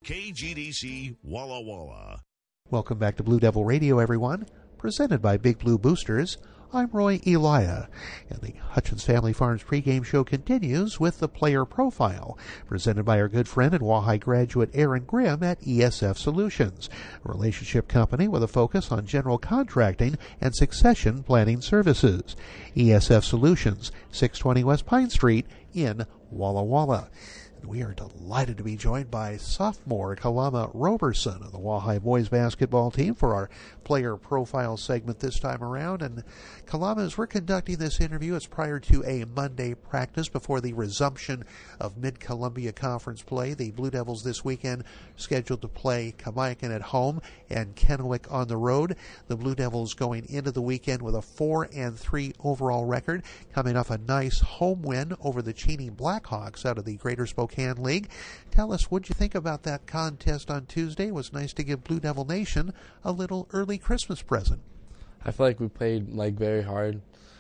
KGDC Walla Walla. Welcome back to Blue Devil Radio, everyone. Presented by Big Blue Boosters. I'm Roy Elia, and the Hutchins Family Farms pregame show continues with the player profile, presented by our good friend and Wahai graduate Aaron Grimm at ESF Solutions, a relationship company with a focus on general contracting and succession planning services. ESF Solutions, 620 West Pine Street in Walla Walla. We are delighted to be joined by sophomore Kalama Roberson of the Wahai boys basketball team for our player profile segment this time around. And Kalama, as we're conducting this interview, it's prior to a Monday practice before the resumption of Mid-Columbia Conference play. The Blue Devils this weekend scheduled to play Kamiakin at home and Kennewick on the road. The Blue Devils going into the weekend with a 4-3 overall record, coming off a nice home win over the Cheney Blackhawks out of the Greater Spokane League. Tell us, what'd you think about that contest on Tuesday? It was nice to give Blue Devil Nation a little early Christmas present. I feel like we played very hard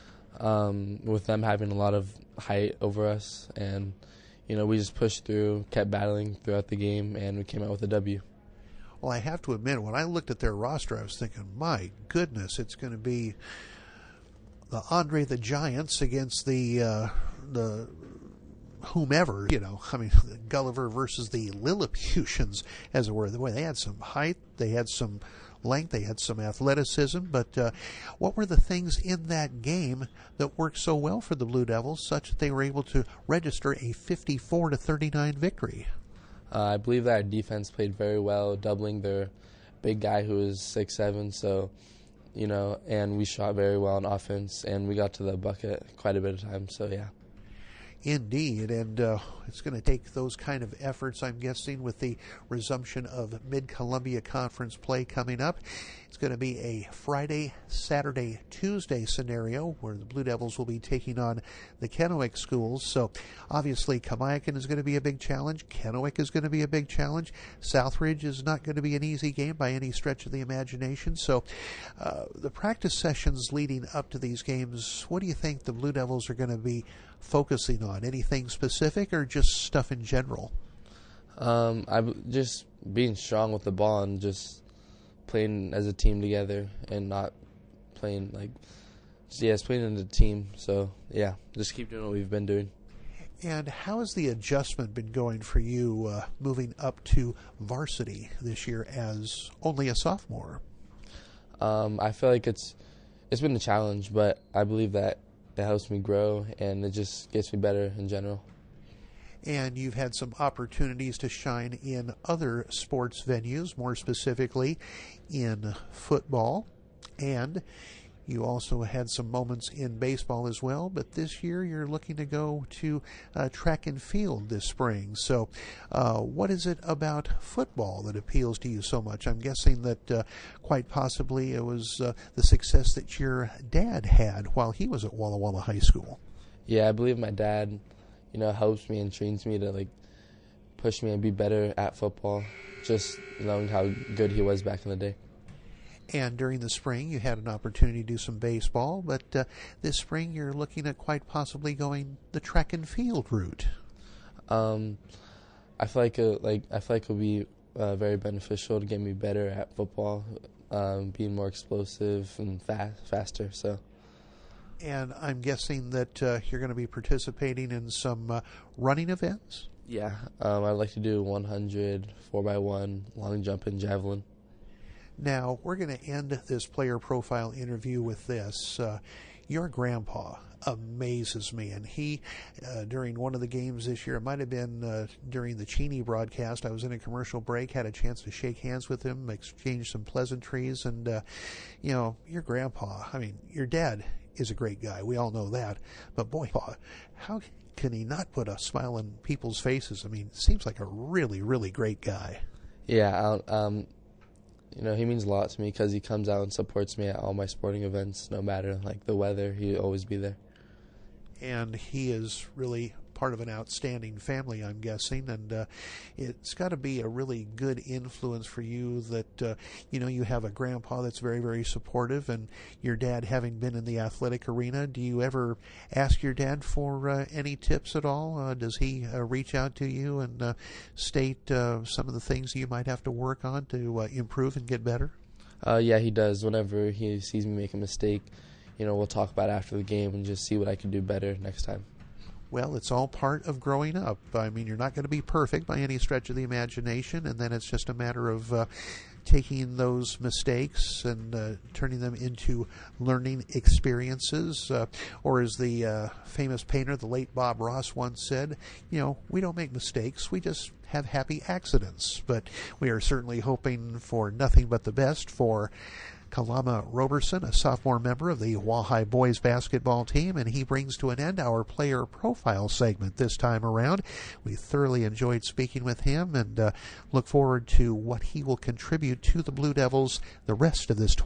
with them having a lot of height over us, and we just pushed through, kept battling throughout the game, and we came out with a W. Well, I have to admit, when I looked at their roster, I was thinking, my goodness, it's going to be the Andre the Giants against the whomever, Gulliver versus the Lilliputians, as it were. They had some height, they had some length, they had some athleticism, but what were the things in that game that worked so well for the Blue Devils, such that they were able to register a 54-39 victory? I believe that our defense played very well, doubling their big guy who is 6'7", so, and we shot very well on offense, and we got to the bucket quite a bit of time, so yeah. Indeed, and it's going to take those kind of efforts, I'm guessing, with the resumption of Mid-Columbia Conference play coming up. It's going to be a Friday, Saturday, Tuesday scenario where the Blue Devils will be taking on the Kennewick schools. So obviously Kamiakin is going to be a big challenge. Kennewick is going to be a big challenge. Southridge is not going to be an easy game by any stretch of the imagination. So the practice sessions leading up to these games, what do you think the Blue Devils are going to be focusing on? Anything specific or just stuff in general? Just being strong with the ball and just playing as a team together and not playing playing in a team. So yeah, just keep doing what we've been doing. And how has the adjustment been going for you moving up to varsity this year as only a sophomore? I feel like it's been a challenge, but I believe that it helps me grow and it just gets me better in general. And you've had some opportunities to shine in other sports venues, more specifically in football, and you also had some moments in baseball as well, but this year you're looking to go to track and field this spring. So what is it about football that appeals to you so much? I'm guessing that quite possibly it was the success that your dad had while he was at Walla Walla High School. Yeah, I believe my dad helps me and trains me to push me and be better at football, just knowing how good he was back in the day. And during the spring, you had an opportunity to do some baseball, but this spring you're looking at quite possibly going the track and field route. I feel like it'll be very beneficial to get me better at football, being more explosive and faster. So. And I'm guessing that you're going to be participating in some running events? Yeah, I'd like to do 100, 4x1, long jump, and javelin. Now, we're going to end this player profile interview with this. Your grandpa amazes me, and he, during one of the games this year, it might have been during the Cheney broadcast, I was in a commercial break, had a chance to shake hands with him, exchange some pleasantries, and, your grandpa, your dad is a great guy. We all know that. But boy, how can he not put a smile on people's faces? Seems like a really, really great guy. Yeah, he means a lot to me because he comes out and supports me at all my sporting events, no matter the weather. He'll always be there. And he is really part of an outstanding family, I'm guessing, and it's got to be a really good influence for you that, you have a grandpa that's very, very supportive, and your dad having been in the athletic arena. Do you ever ask your dad for any tips at all? Does he reach out to you and state some of the things you might have to work on to improve and get better? Yeah, he does. Whenever he sees me make a mistake, we'll talk about it after the game and just see what I can do better next time. Well, it's all part of growing up. I mean, you're not going to be perfect by any stretch of the imagination, and then it's just a matter of taking those mistakes and turning them into learning experiences. Or as the famous painter, the late Bob Ross, once said, we don't make mistakes, we just have happy accidents. But we are certainly hoping for nothing but the best for Kalama Roberson, a sophomore member of the Wahai boys basketball team, and he brings to an end our player profile segment this time around. We thoroughly enjoyed speaking with him and look forward to what he will contribute to the Blue Devils the rest of this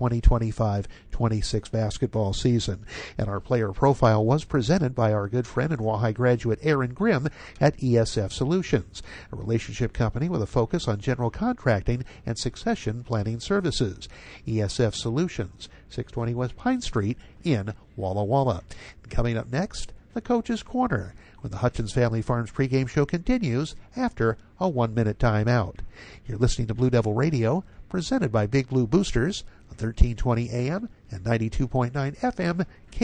2025-26 basketball season. And our player profile was presented by our good friend and Wahai graduate Aaron Grimm at ESF Solutions, a relationship company with a focus on general contracting and succession planning services. ESF Solutions, 620 West Pine Street in Walla Walla. Coming up next, the Coach's Corner, when the Hutchins Family Farms pregame show continues after a 1-minute timeout. You're listening to Blue Devil Radio, presented by Big Blue Boosters, on 1320 AM and 92.9 FM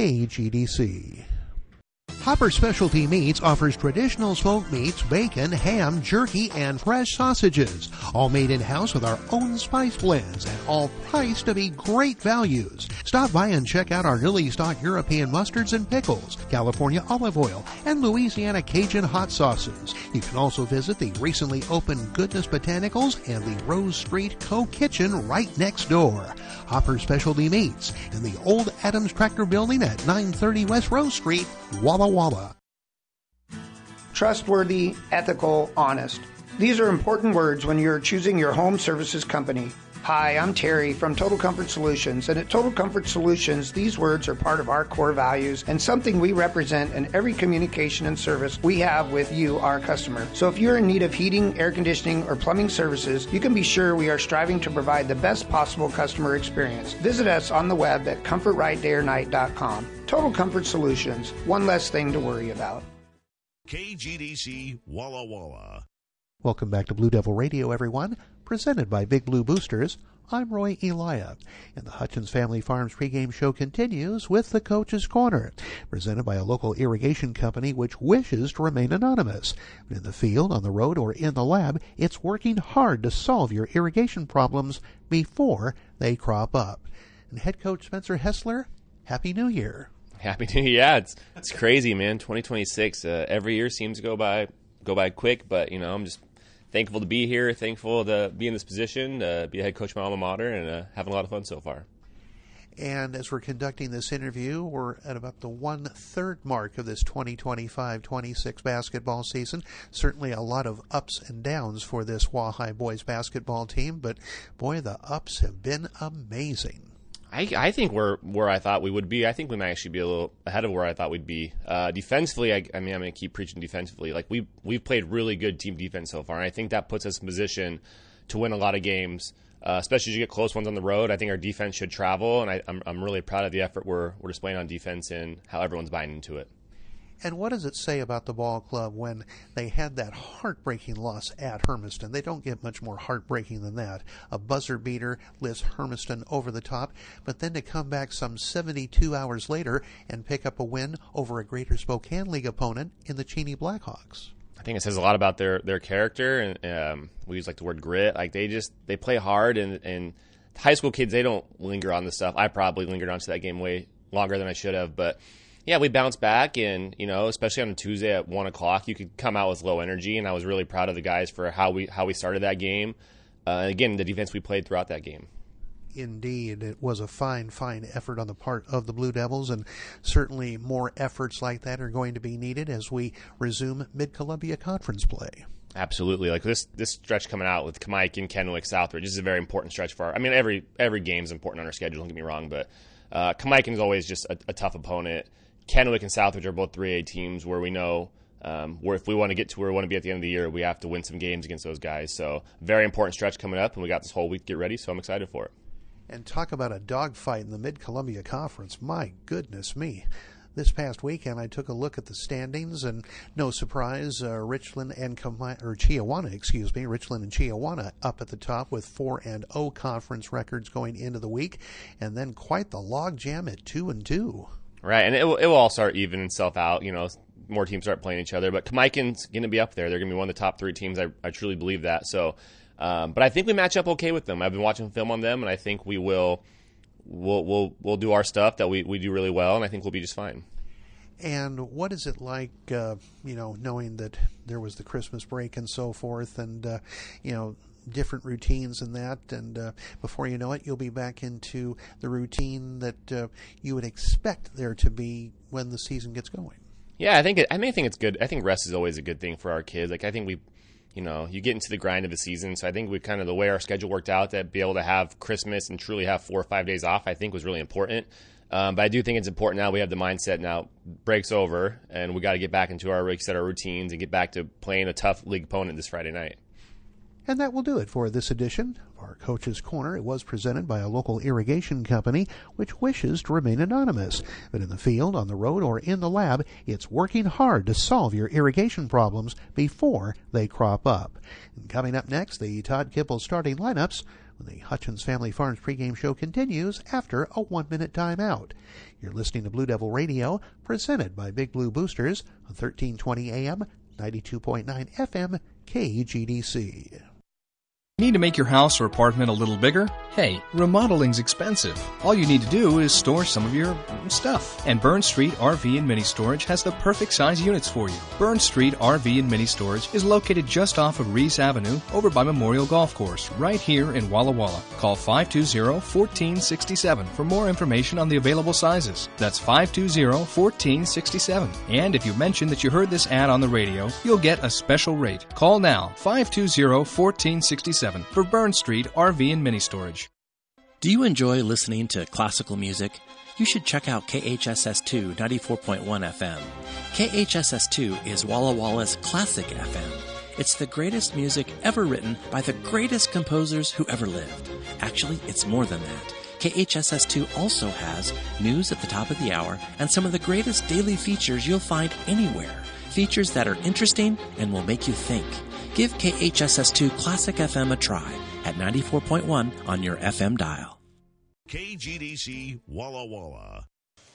KGDC. Hopper Specialty Meats offers traditional smoked meats, bacon, ham, jerky, and fresh sausages, all made in-house with our own spice blends and all priced to be great values. Stop by and check out our newly stocked European mustards and pickles, California olive oil, and Louisiana Cajun hot sauces. You can also visit the recently opened Goodness Botanicals and the Rose Street Co-Kitchen right next door. Hopper Specialty Meats in the old Adams Tractor Building at 930 West Rose Street, Walla Walla. Trustworthy, ethical, honest. These are important words when you're choosing your home services company. Hi, I'm Terry from Total Comfort Solutions, and at Total Comfort Solutions, these words are part of our core values and something we represent in every communication and service we have with you, our customer. So if you're in need of heating, air conditioning, or plumbing services, you can be sure we are striving to provide the best possible customer experience. Visit us on the web at comfortrightdayornight.com. Total Comfort Solutions, one less thing to worry about. KGDC Walla Walla. Welcome back to Blue Devil Radio, everyone. Presented by Big Blue Boosters, I'm Roy Elia, and the Hutchins Family Farms pregame show continues with the Coach's Corner, presented by a local irrigation company which wishes to remain anonymous. In the field, on the road, or in the lab, it's working hard to solve your irrigation problems before they crop up. And head coach Spencer Hessler, Happy New Year. Happy New Year. Yeah, it's crazy, man. 2026, every year seems to go by quick, but, I'm just thankful to be here, thankful to be in this position, be a head coach of my alma mater, and having a lot of fun so far. And as we're conducting this interview, we're at about the 1/3 mark of this 2025-26 basketball season. Certainly a lot of ups and downs for this Wahai boys basketball team, but boy, the ups have been amazing. I think we're where I thought we would be. I think we might actually be a little ahead of where I thought we'd be. Defensively, I mean, I'm going to keep preaching defensively. Like we've played really good team defense so far, and I think that puts us in position to win a lot of games, especially as you get close ones on the road. I think our defense should travel, and I'm really proud of the effort we're displaying on defense and how everyone's buying into it. And what does it say about the ball club when they had that heartbreaking loss at Hermiston? They don't get much more heartbreaking than that. A buzzer beater lifts Hermiston over the top, but then to come back some 72 hours later and pick up a win over a Greater Spokane League opponent in the Cheney Blackhawks. I think it says a lot about their character, and we use like the word grit. Like they play hard, and high school kids, they don't linger on this stuff. I probably lingered onto that game way longer than I should have, but yeah, we bounced back, and especially on a Tuesday at 1:00, you could come out with low energy, and I was really proud of the guys for how we started that game. Again, the defense we played throughout that game. Indeed, it was a fine effort on the part of the Blue Devils, and certainly more efforts like that are going to be needed as we resume Mid-Columbia Conference play. Absolutely. Like this stretch coming out with Kamaikan, Kennewick, Southridge, this is a very important stretch for every game is important on our schedule, don't get me wrong, but Kamaikan is always just a tough opponent. Kennewick and Southridge are both 3A teams where we know where if we want to get to where we want to be at the end of the year, we have to win some games against those guys. So very important stretch coming up, and we got this whole week to get ready, so I'm excited for it. And talk about a dogfight in the Mid-Columbia Conference. My goodness me. This past weekend, I took a look at the standings, and no surprise, Richland and Chiawana, Richland and Chiawana up at the top with 4-0 conference records going into the week, and then quite the logjam at 2-2. Right, and it will all start evening itself out. More teams start playing each other, but Kamikan's going to be up there. They're going to be one of the top 3 teams. I truly believe that. So, but I think we match up okay with them. I've been watching film on them, and I think we will. We'll do our stuff that we do really well, and I think we'll be just fine. And what is it like, knowing that there was the Christmas break and so forth, and different routines and that, and before you know it, you'll be back into the routine that you would expect there to be when the season gets going? Yeah, I think it's good. I think rest is always a good thing for our kids. Like, I think you get into the grind of the season. So I think we kind of, the way our schedule worked out, that be able to have Christmas and truly have 4 or 5 days off, I think was really important. But I do think it's important now we have the mindset now, break's over, and we got to get back into our routines and get back to playing a tough league opponent this Friday night. And that will do it for this edition of our Coach's Corner. It was presented by a local irrigation company which wishes to remain anonymous. But in the field, on the road, or in the lab, it's working hard to solve your irrigation problems before they crop up. And coming up next, the Todd Kibble starting lineups when the Hutchins Family Farms pregame show continues after a 1-minute timeout. You're listening to Blue Devil Radio, presented by Big Blue Boosters on 1320 AM, 92.9 FM, KGDC. Need to make your house or apartment a little bigger? Hey, remodeling's expensive. All you need to do is store some of your stuff. And Burn Street RV and Mini Storage has the perfect size units for you. Burn Street RV and Mini Storage is located just off of Reese Avenue over by Memorial Golf Course, right here in Walla Walla. Call 520-1467 for more information on the available sizes. That's 520-1467. And if you mention that you heard this ad on the radio, you'll get a special rate. Call now, 520-1467. For Burn Street RV and Mini Storage. Do you enjoy listening to classical music? You should check out KHSS2 94.1 FM. KHSS2 is Walla Walla's classic FM. It's the greatest music ever written by the greatest composers who ever lived. Actually, it's more than that. KHSS2 also has news at the top of the hour and some of the greatest daily features you'll find anywhere. Features that are interesting and will make you think. Give KHSS2 Classic FM a try at 94.1 on your FM dial. KGDC Walla Walla.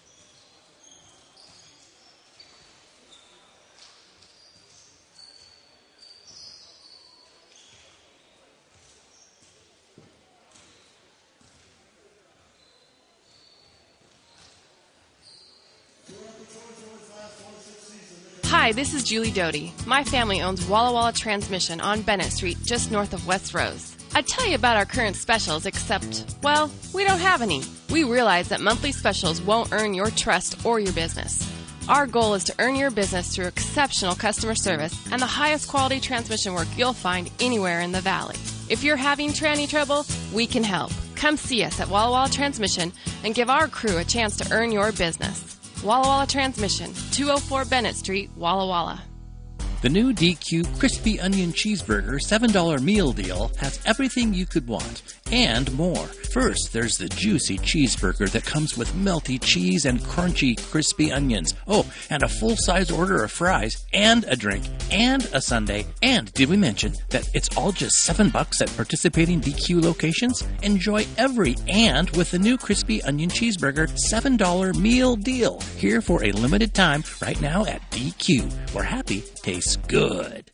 Hi, this is Julie Doty. My family owns Walla Walla Transmission on Bennett Street, just north of West Rose. I'd tell you about our current specials, except, well, we don't have any. We realize that monthly specials won't earn your trust or your business. Our goal is to earn your business through exceptional customer service and the highest quality transmission work you'll find anywhere in the valley. If you're having tranny trouble, we can help. Come see us at Walla Walla Transmission and give our crew a chance to earn your business. Walla Walla Transmission, 204 Bennett Street, Walla Walla. The new DQ Crispy Onion Cheeseburger $7 meal deal has everything you could want and more. First, there's the juicy cheeseburger that comes with melty cheese and crunchy crispy onions. Oh, and a full-size order of fries and a drink and a sundae. And did we mention that it's all just $7 at participating DQ locations? Enjoy every and with the new Crispy Onion Cheeseburger $7 meal deal. Here for a limited time right now at DQ, where happy tastes good.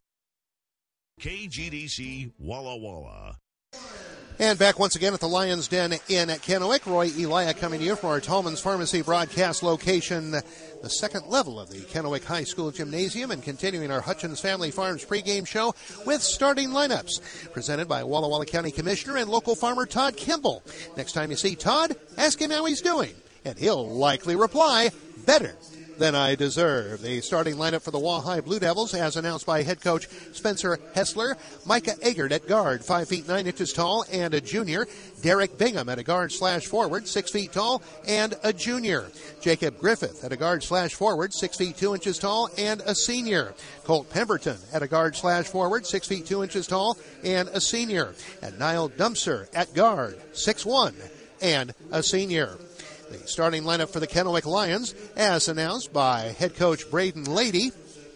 KGDC Walla Walla. And back once again at the Lions Den in Kennewick. Roy Elia coming to you from our Tolman's Pharmacy broadcast location, the second level of the Kennewick High School Gymnasium, and continuing our Hutchins Family Farms pregame show with starting lineups presented by Walla Walla County Commissioner and local farmer Todd Kimball. Next time you see Todd, ask him how he's doing, and he'll likely reply, better. than I deserve. The starting lineup for the Walleye Blue Devils, as announced by head coach Spencer Hessler: Micah Eggert at guard, 5 feet 9 inches tall and a junior. Derek Bingham at a guard/forward, 6 feet tall and a junior. Jacob Griffith at a guard/forward, 6 feet 2 inches tall and a senior. Colt Pemberton at a guard/forward, 6 feet 2 inches tall and a senior. And Niall Dumpster at guard, 6'1", and a senior. The starting lineup for the Kennewick Lions, as announced by head coach Braden Lady: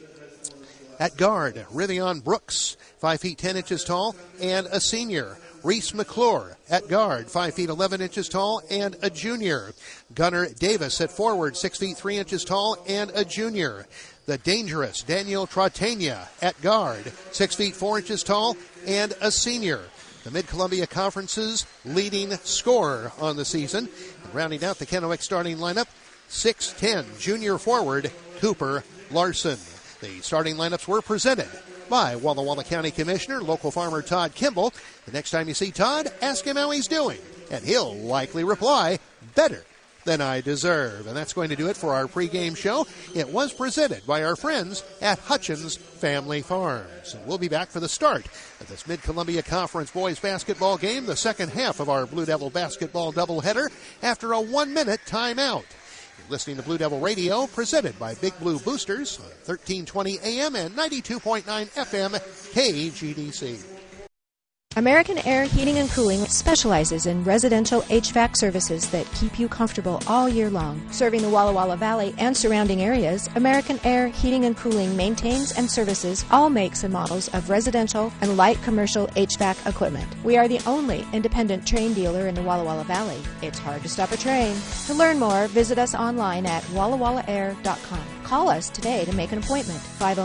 at guard, Rivion Brooks, 5 feet 10 inches tall and a senior. Reese McClure at guard, 5 feet 11 inches tall and a junior. Gunnar Davis at forward, 6 feet 3 inches tall and a junior. The dangerous Daniel Trotania at guard, 6 feet 4 inches tall and a senior. The Mid-Columbia Conference's leading scorer on the season. And rounding out the Kennewick starting lineup, 6'10", junior forward Cooper Larson. The starting lineups were presented by Walla Walla County Commissioner, local farmer Todd Kimball. The next time you see Todd, ask him how he's doing, and he'll likely reply, better than I deserve. And that's going to do it for our pregame show. It was presented by our friends at Hutchins Family Farms. And we'll be back for the start of this Mid-Columbia Conference boys basketball game, the second half of our Blue Devil basketball doubleheader, after a 1-minute timeout. You're listening to Blue Devil Radio, presented by Big Blue Boosters on 1320 AM and 92.9 FM KGDC. American Air Heating and Cooling specializes in residential HVAC services that keep you comfortable all year long. Serving the Walla Walla Valley and surrounding areas, American Air Heating and Cooling maintains and services all makes and models of residential and light commercial HVAC equipment. We are the only independent train dealer in the Walla Walla Valley. It's hard to stop a train. To learn more, visit us online at wallawallaair.com. Call us today to make an appointment.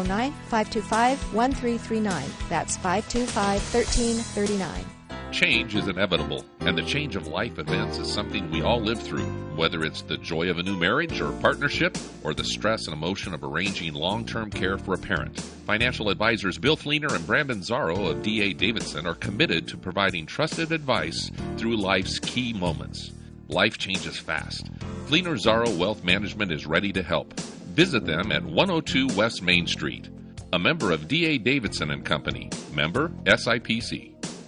509-525-1339. That's 525-1339. Change is inevitable, and the change of life events is something we all live through, whether it's the joy of a new marriage or partnership, or the stress and emotion of arranging long-term care for a parent. Financial advisors Bill Fleener and Brandon Zarro of D.A. Davidson are committed to providing trusted advice through life's key moments. Life changes fast. Fleener Zarro Wealth Management is ready to help. Visit them at 102 West Main Street. A member of D.A. Davidson and Company. Member SIPC.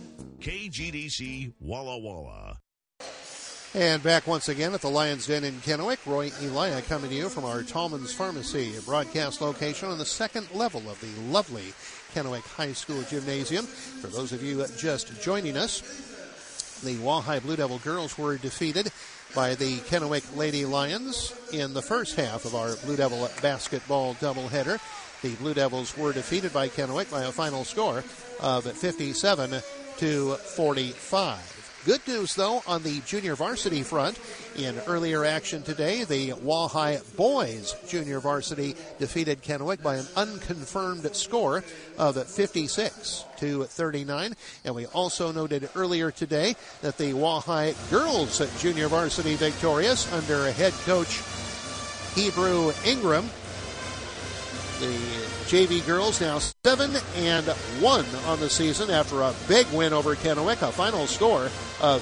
KGDC Walla Walla. And back once again at the Lions Den in Kennewick. Roy Elia coming to you from our Tallman's Pharmacy broadcast location on the second level of the lovely Kennewick High School Gymnasium. For those of you just joining us, the Walleye Blue Devil girls were defeated by the Kennewick Lady Lions in the first half of our Blue Devil basketball doubleheader. The Blue Devils were defeated by Kennewick by a final score of 57-45. Good news, though, on the junior varsity front. In earlier action today, the Walleye boys junior varsity defeated Kennewick by an unconfirmed score of 56-39. And we also noted earlier today that the Walleye girls junior varsity victorious under head coach Hebrew Ingram. The JV girls now 7-1 on the season after a big win over Kennewick, a final score of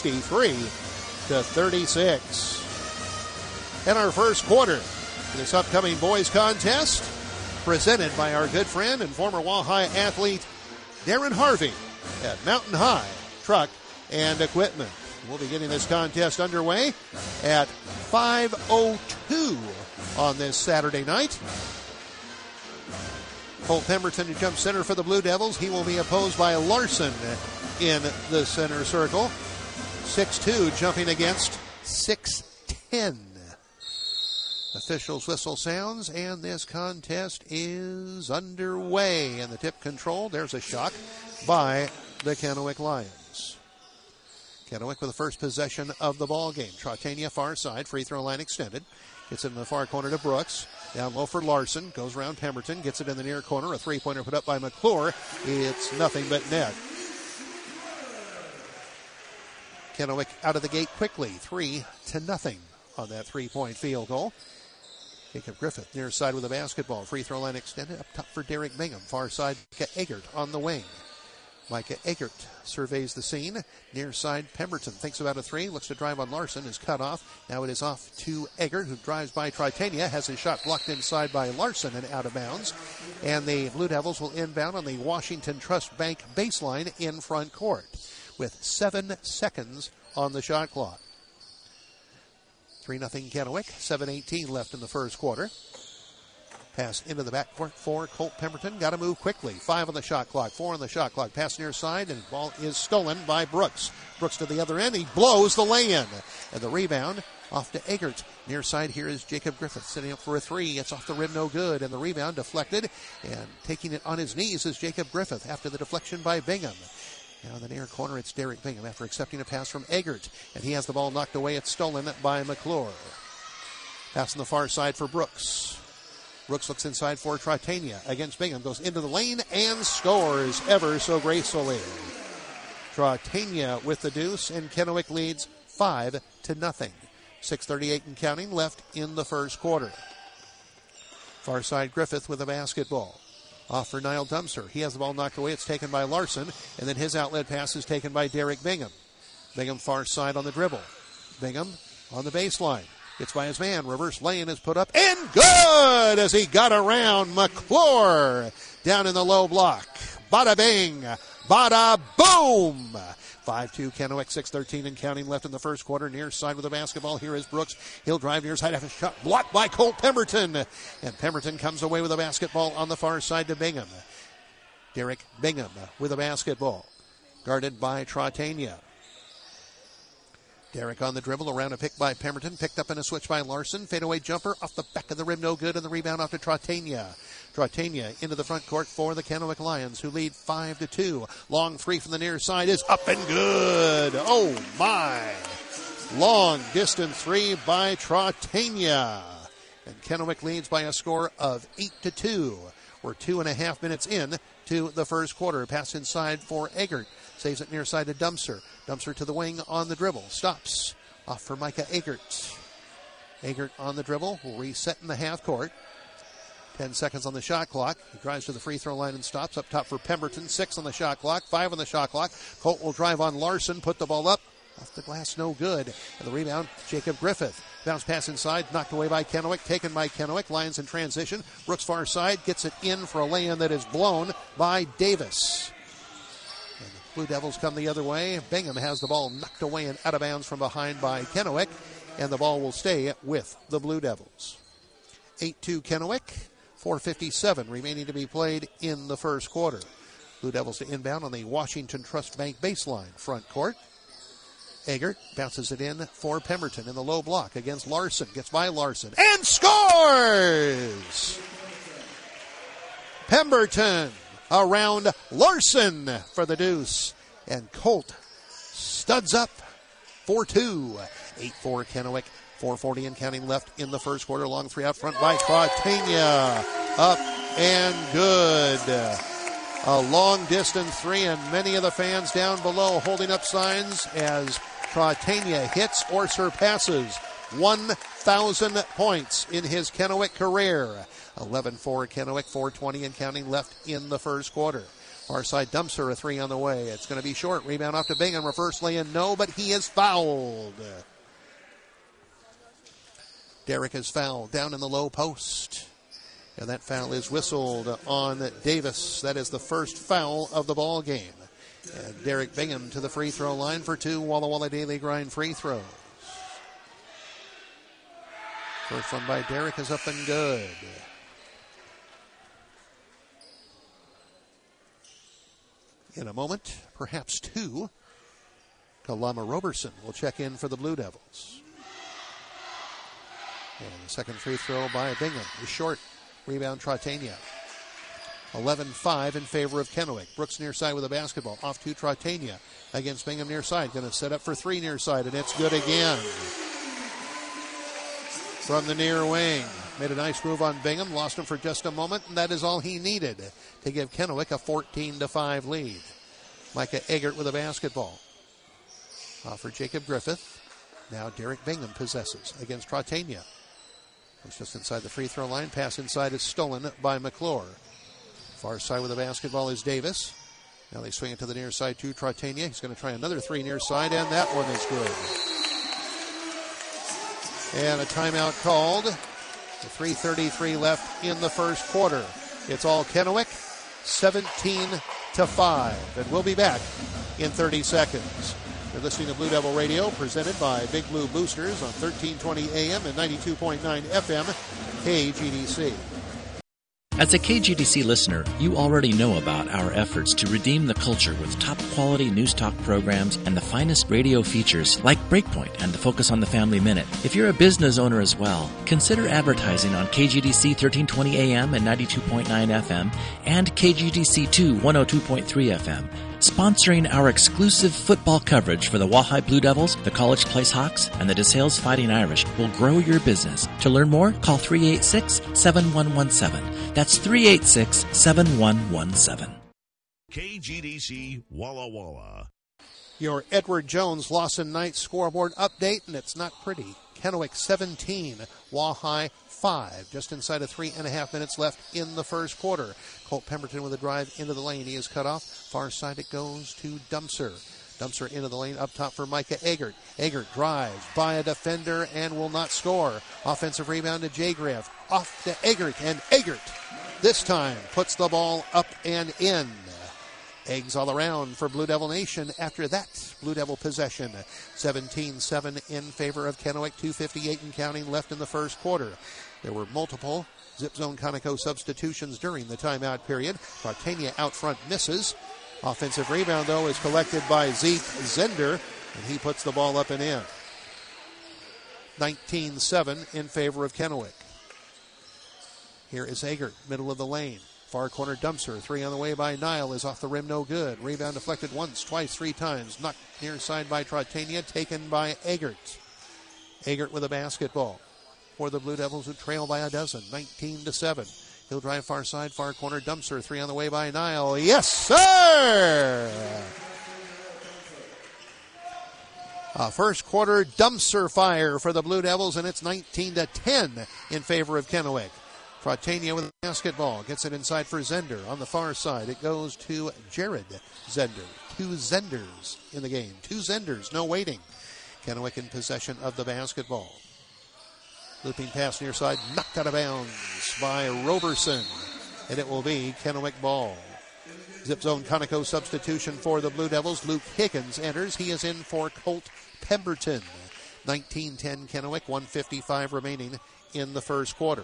63-36. And our first quarter for this upcoming boys contest, presented by our good friend and former Walleye athlete Darren Harvey at Mountain High Truck and Equipment. We'll be getting this contest underway at 5:02 on this Saturday night. Colt Pemberton to jump center for the Blue Devils. He will be opposed by Larson in the center circle. 6'2", jumping against 6'10". Officials' whistle sounds, and this contest is underway. And the tip control, there's a shot by the Kennewick Lions. Kennewick with the first possession of the ball game. Trotania far side, free throw line extended. Gets it in the far corner to Brooks. Down low for Larson. Goes around Pemberton. Gets it in the near corner. A three-pointer put up by McClure. It's nothing but net. Kennewick out of the gate quickly. 3-0 on that three-point field goal. Jacob Griffith near side with the basketball. Free throw line extended. Up top for Derek Bingham. Far side, Eggert on the wing. Micah Eggert surveys the scene. Near side, Pemberton thinks about a three, looks to drive on Larson, is cut off. Now it is off to Eggert, who drives by Tritania, has his shot blocked inside by Larson and out of bounds. And the Blue Devils will inbound on the Washington Trust Bank baseline in front court with 7 seconds on the shot clock. 3-0 Kennewick, 7:18 left in the first quarter. Pass into the backcourt for Colt Pemberton. Got to move quickly. 5 on the shot clock, 4 on the shot clock. Pass near side, and the ball is stolen by Brooks. Brooks to the other end. He blows the lay-in. And the rebound off to Eggert. Near side here is Jacob Griffith setting up for a three. It's off the rim, no good. And the rebound deflected. And taking it on his knees is Jacob Griffith after the deflection by Bingham. Now in the near corner, it's Derek Bingham after accepting a pass from Eggert. And he has the ball knocked away. It's stolen by McClure. Pass on the far side for Brooks. Brooks looks inside for Tritania against Bingham. Goes into the lane and scores ever so gracefully. Tritania with the deuce, and Kennewick leads 5-0. 6:38 and counting left in the first quarter. Far side, Griffith with a basketball. Off for Niall Dumser. He has the ball knocked away. It's taken by Larson, and then his outlet pass is taken by Derek Bingham. Bingham far side on the dribble. Bingham on the baseline. It's by his man. Reverse lane is put up and good as he got around McClure down in the low block. Bada bing, bada boom. 5-2 Kennewick, 6:13 and counting left in the first quarter. Near side with the basketball. Here is Brooks. He'll drive near side after a shot blocked by Colt Pemberton. And Pemberton comes away with a basketball on the far side to Bingham. Derek Bingham with a basketball. Guarded by Tritania. Derek on the dribble, around a pick by Pemberton, picked up in a switch by Larson. Fadeaway jumper off the back of the rim, no good, and the rebound off to Tritania. Tritania into the front court for the Kennewick Lions, who lead 5-2. Long three from the near side is up and good. Oh my! Long distance three by Tritania. And Kennewick leads by a score of 8-2. We're 2.5 minutes in to the first quarter. Pass inside for Eggert. Saves it near side to Dumser. Dumser to the wing on the dribble. Stops. Off for Micah Eggert. Eggert on the dribble. Will reset in the half court. 10 seconds on the shot clock. He drives to the free throw line and stops. Up top for Pemberton. 6 on the shot clock. 5 on the shot clock. Colt will drive on Larson. Put the ball up. Off the glass, no good. And the rebound, Jacob Griffith. Bounce pass inside, knocked away by Kennewick, taken by Kennewick. Lions in transition. Brooks far side, gets it in for a lay-in that is blown by Davis. And the Blue Devils come the other way. Bingham has the ball knocked away and out of bounds from behind by Kennewick. And the ball will stay with the Blue Devils. 8-2 Kennewick, 4:57 remaining to be played in the first quarter. Blue Devils to inbound on the Washington Trust Bank baseline front court. Eggert bounces it in for Pemberton in the low block against Larson. Gets by Larson and scores! Pemberton around Larson for the deuce. And Colt studs up 4-2. 8-4 Kennewick. 4:40 and counting left in the first quarter. Long three out front by Tritania. Up and good. A long distance three, and many of the fans down below holding up signs as Tritania hits or surpasses 1,000 points in his Kennewick career. 11-4 Kennewick, 4:20 and counting left in the first quarter. Far side Dumser, a three on the way. It's going to be short. Rebound off to Bingham. Reverse lay-in, no, but he is fouled. Derek is fouled down in the low post. And that foul is whistled on Davis. That is the first foul of the ball game. And Derek Bingham to the free throw line for 2 Walla Walla Daily Grind free throws. First one by Derek is up and good. In a moment, perhaps 2, Kalama Roberson will check in for the Blue Devils. And the second free throw by Bingham is short. Rebound Tritania. 11-5 in favor of Kennewick. Brooks near side with a basketball. Off to Tritania against Bingham near side. Going to set up for 3 near side, and it's good again. From the near wing. Made a nice move on Bingham. Lost him for just a moment, and that is all he needed to give Kennewick a 14-5 lead. Micah Eggert with a basketball. Off for Jacob Griffith. Now Derek Bingham possesses against Tritania. It's just inside the free throw line. Pass inside is stolen by McClure. Far side with the basketball is Davis. Now they swing it to the near side to Trotania. He's going to try another three near side, and that one is good. And a timeout called. With 3:33 left in the first quarter. It's all Kennewick, 17-5. And we'll be back in 30 seconds. You're listening to Blue Devil Radio, presented by Big Blue Boosters on 1320 AM and 92.9 FM, KGDC. As a KGDC listener, you already know about our efforts to redeem the culture with top-quality news talk programs and the finest radio features like Breakpoint and the Focus on the Family Minute. If you're a business owner as well, consider advertising on KGDC 1320 AM and 92.9 FM and KGDC2 102.3 FM. Sponsoring our exclusive football coverage for the Wahai Blue Devils, the College Place Hawks, and the DeSales Fighting Irish will grow your business. To learn more, call 386-7117. That's 386-7117. KGDC Walla Walla. Your Edward Jones Lawson Knights scoreboard update, and it's not pretty. Kennewick 17, Wahai 5. Just inside of 3.5 minutes left in the first quarter. Colt Pemberton with a drive into the lane. He is cut off. Far side it goes to Dumser. Dumser into the lane, up top for Micah Eggert. Eggert drives by a defender and will not score. Offensive rebound to Jagreff. Off to Eggert, and Eggert this time puts the ball up and in. Eggs all around for Blue Devil Nation after that Blue Devil possession. 17-7 in favor of Kennewick. 2:58 and counting left in the first quarter. There were multiple Zip Zone Conoco substitutions during the timeout period. Trotania out front misses. Offensive rebound, though, is collected by Zeke Zender, and he puts the ball up and in. 19-7 in favor of Kennewick. Here is Eggert, middle of the lane. Far corner Dumser, three on the way by Nile, is off the rim, no good. Rebound deflected once, twice, three times. Knocked near side by Trotania, taken by Eggert. Eggert with a basketball for the Blue Devils, who trail by a dozen, 19-7. He'll drive far side, far corner Dumser, three on the way by Nile. Yes, sir! A first quarter Dumser fire for the Blue Devils, and it's 19-10 in favor of Kennewick. Trotania with the basketball, gets it inside for Zender. On the far side, it goes to Jared Zender. Two Zenders in the game. Two Zenders, no waiting. Kennewick in possession of the basketball. Looping pass near side, knocked out of bounds by Roberson. And it will be Kennewick ball. Zip Zone Conoco substitution for the Blue Devils. Luke Higgins enters. He is in for Colt Pemberton. 19-10 Kennewick, 1:55 remaining in the first quarter.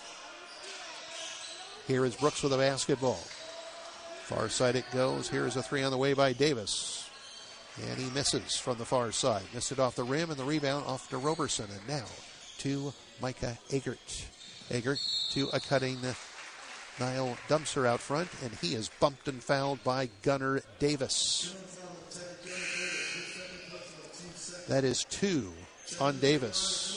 Here is Brooks with a basketball. Far side it goes. Here is a three on the way by Davis. And he misses from the far side. Missed it off the rim, and the rebound off to Roberson. And now to Micah Eggert. Eggert to a cutting Niall Dumser out front, and he is bumped and fouled by Gunnar Davis. That is two on Davis.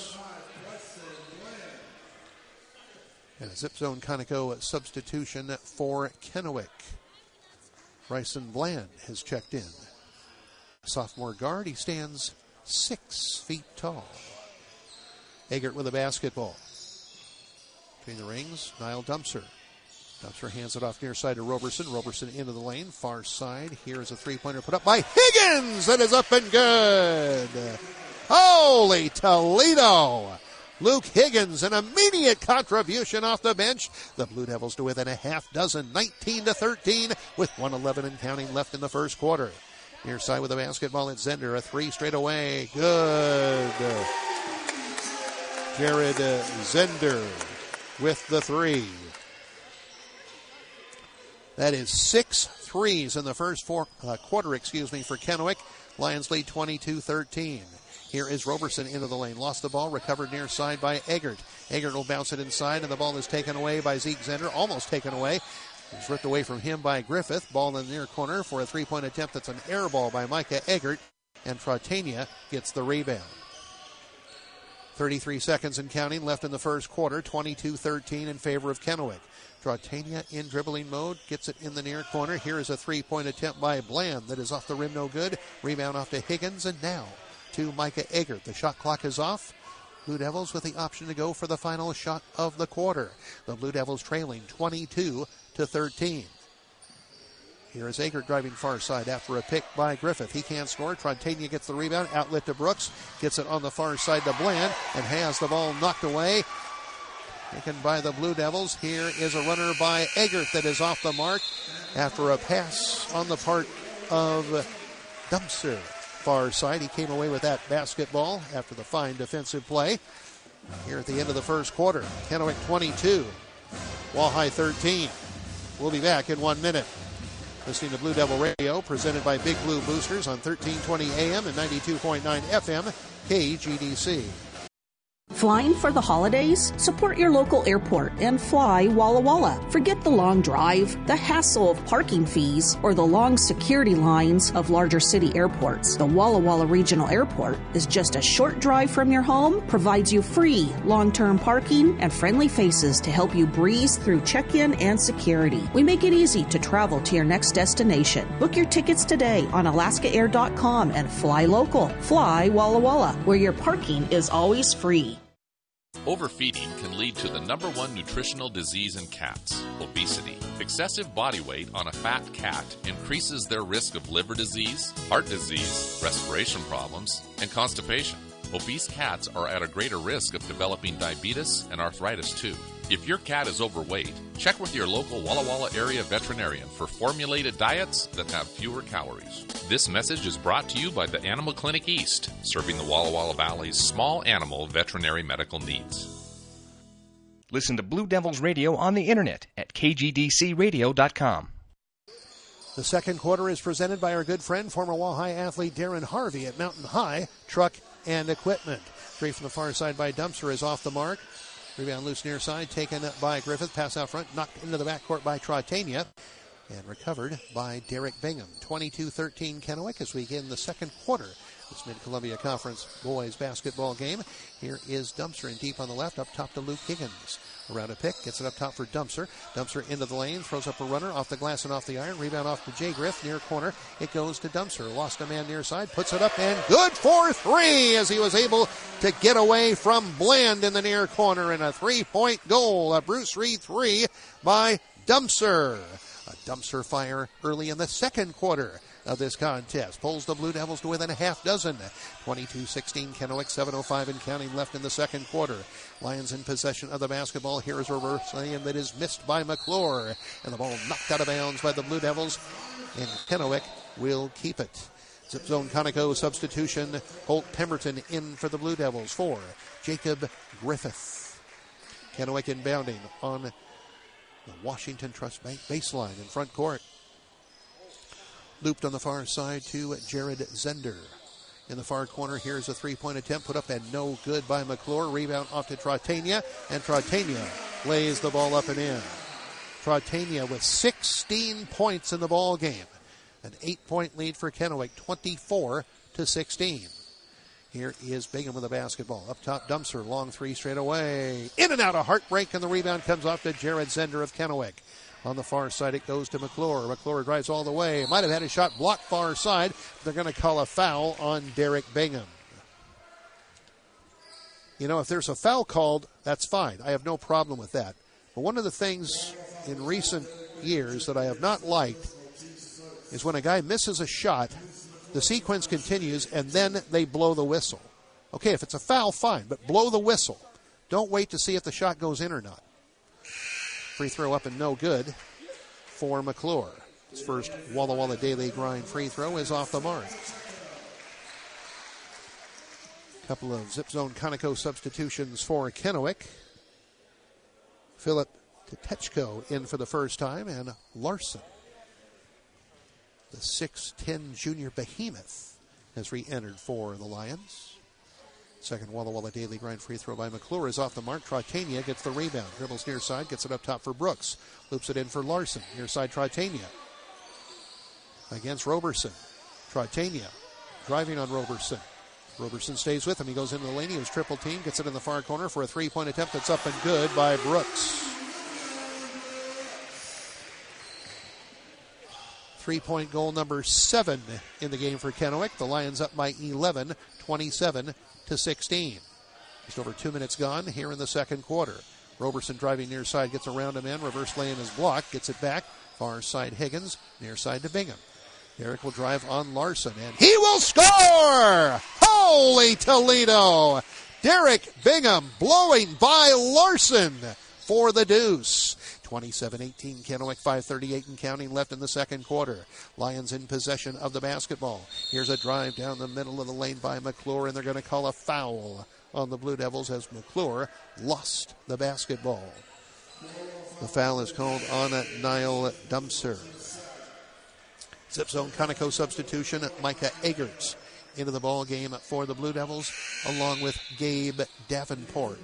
And a Zip Zone Conoco substitution for Kennewick. Bryson Bland has checked in. Sophomore guard, he stands 6 feet tall. Eggert with a basketball. Between the rings, Niall Dumser. Dumser hands it off near side to Roberson. Roberson into the lane, far side. Here is a three-pointer put up by Higgins. That is up and good. Holy Toledo. Luke Higgins, an immediate contribution off the bench. The Blue Devils to within a half dozen, 19-13, with 1:11 and counting left in the first quarter. Near side with the basketball, it's Zender. A three straight away. Good. Jared Zender with the three. That is 6 threes in the first quarter, for Kennewick. Lions lead 22-13. Here is Roberson into the lane. Lost the ball. Recovered near side by Eggert. Eggert will bounce it inside, and the ball is taken away by Zeke Zender. Almost taken away. It's ripped away from him by Griffith. Ball in the near corner for a three-point attempt. That's an air ball by Micah Eggert. And Trotania gets the rebound. 33 seconds and counting left in the first quarter. 22-13 in favor of Kennewick. Trotania in dribbling mode. Gets it in the near corner. Here is a three-point attempt by Bland. That is off the rim, no good. Rebound off to Higgins, and now to Micah Eggert. The shot clock is off. Blue Devils with the option to go for the final shot of the quarter. The Blue Devils trailing 22-13. Here is Eggert driving far side after a pick by Griffith. He can't score. Trotania gets the rebound. Outlet to Brooks. Gets it on the far side to Bland and has the ball knocked away. Taken by the Blue Devils. Here is a runner by Eggert that is off the mark after a pass on the part of Dumpster. Far side. He came away with that basketball after the fine defensive play. Here at the end of the first quarter. Kennewick 22. Walleye 13. We'll be back in 1 minute. Listening to Blue Devil Radio, presented by Big Blue Boosters on 1320 AM and 92.9 FM, KGDC. Flying for the holidays? Support your local airport and fly Walla Walla. Forget the long drive, the hassle of parking fees, or the long security lines of larger city airports. The Walla Walla Regional Airport is just a short drive from your home, provides you free long-term parking and friendly faces to help you breeze through check-in and security. We make it easy to travel to your next destination. Book your tickets today on alaskaair.com and fly local. Fly Walla Walla, where your parking is always free. Overfeeding can lead to the #1 nutritional disease in cats, obesity. Excessive body weight on a fat cat increases their risk of liver disease, heart disease, respiration problems, and constipation. Obese cats are at a greater risk of developing diabetes and arthritis too. If your cat is overweight, check with your local Walla Walla area veterinarian for formulated diets that have fewer calories. This message is brought to you by the Animal Clinic East, serving the Walla Walla Valley's small animal veterinary medical needs. Listen to Blue Devils Radio on the internet at kgdcradio.com. The second quarter is presented by our good friend, former Walleye athlete Darren Harvey at Mountain High Truck and Equipment. Three from the far side by Dumpster is off the mark. Rebound loose near side, taken by Griffith. Pass out front, knocked into the backcourt by Trotania. And recovered by Derek Bingham. 22-13 Kennewick as we begin the second quarter. This Mid-Columbia Conference boys basketball game. Here is Dumpster in deep on the left, up top to Luke Higgins. Around a pick, gets it up top for Dumpster. Dumpster into the lane, throws up a runner, off the glass and off the iron. Rebound off to Jay Griff, near corner. It goes to Dumpster. Lost a man near side, puts it up and good for three as he was able to get away from Bland in the near corner. And a three-point goal, a Bruce Reed 3 by Dumpster. A Dumpster fire early in the second quarter of this contest. Pulls the Blue Devils to within a half dozen. 22-16 Kennewick, 7:05 and counting left in the second quarter. Lions in possession of the basketball. Here is a reverse lay-in that is missed by McClure. And the ball knocked out of bounds by the Blue Devils. And Kennewick will keep it. Zip zone Conoco substitution. Holt Pemberton in for the Blue Devils for Jacob Griffith. Kennewick inbounding on the Washington Trust Bank baseline in front court. Looped on the far side to Jared Zender. In the far corner, here's a three-point attempt put up and no good by McClure. Rebound off to Trotania, and Trotania lays the ball up and in. Trotania with 16 points in the ball game. An 8-point lead for Kennewick, 24-16. Here is Bingham with the basketball. Up top, Dumpster, long three straight away. In and out, a heartbreak, and the rebound comes off to Jared Zender of Kennewick. On the far side, it goes to McClure. McClure drives all the way. Might have had a shot blocked far side. They're going to call a foul on Derek Bingham. You know, if there's a foul called, that's fine. I have no problem with that. But one of the things in recent years that I have not liked is when a guy misses a shot, the sequence continues, and then they blow the whistle. Okay, if it's a foul, fine, but blow the whistle. Don't wait to see if the shot goes in or not. Free throw up and no good for McClure. His first Walla Walla Daily Grind free throw is off the mark. A couple of zip zone Conoco substitutions for Kennewick. Philip Tetechko in for the first time, and Larson, the 6'10 junior behemoth, has re-entered for the Lions. Second Walla Walla Daily Grind free throw by McClure is off the mark. Trotania gets the rebound. Dribbles near side, gets it up top for Brooks. Loops it in for Larson. Near side Trotania against Roberson. Trotania driving on Roberson. Roberson stays with him. He goes into the lane. He was triple team. Gets it in the far corner for a three-point attempt that's up and good by Brooks. Three-point goal number 7 in the game for Kennewick. The Lions up by 11, 27-16. Just over 2 minutes gone here in the second quarter. Roberson driving near side, gets around a man. Reverse lay-in is blocked. Gets it back Far side Higgins, near side to Bingham. Derek will drive on Larson, and he will score! Holy Toledo! Derek Bingham blowing by Larson for the deuce. 27-18, Kennewick, 5:38 and counting left in the second quarter. Lions in possession of the basketball. Here's a drive down the middle of the lane by McClure, and they're going to call a foul on the Blue Devils as McClure lost the basketball. The foul is called on Niall Dumpster. Zip zone Conoco substitution, Micah Egerts into the ball game for the Blue Devils, along with Gabe Davenport.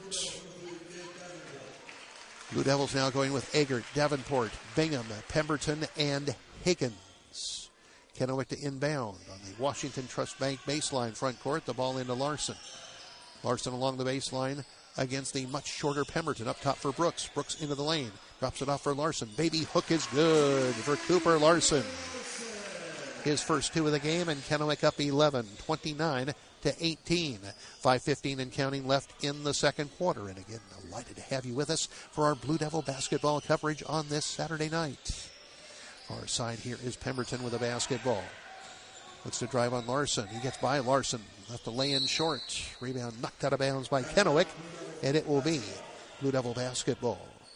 Blue Devils now going with Egert, Davenport, Bingham, Pemberton, and Higgins. Kennewick to inbound on the Washington Trust Bank baseline front court. The ball into Larson. Larson along the baseline against the much shorter Pemberton. Up top for Brooks. Brooks into the lane. Drops it off for Larson. Baby hook is good for Cooper Larson. His first two of the game, and Kennewick up 11, 29-18. 5:15 and counting left in the second quarter. And again, delighted to have you with us for our Blue Devil basketball coverage on this Saturday night. Far side here is Pemberton with a basketball. Looks to drive on Larson. He gets by Larson. Left the lay-in short. Rebound knocked out of bounds by Kennewick, and it will be Blue Devil basketball.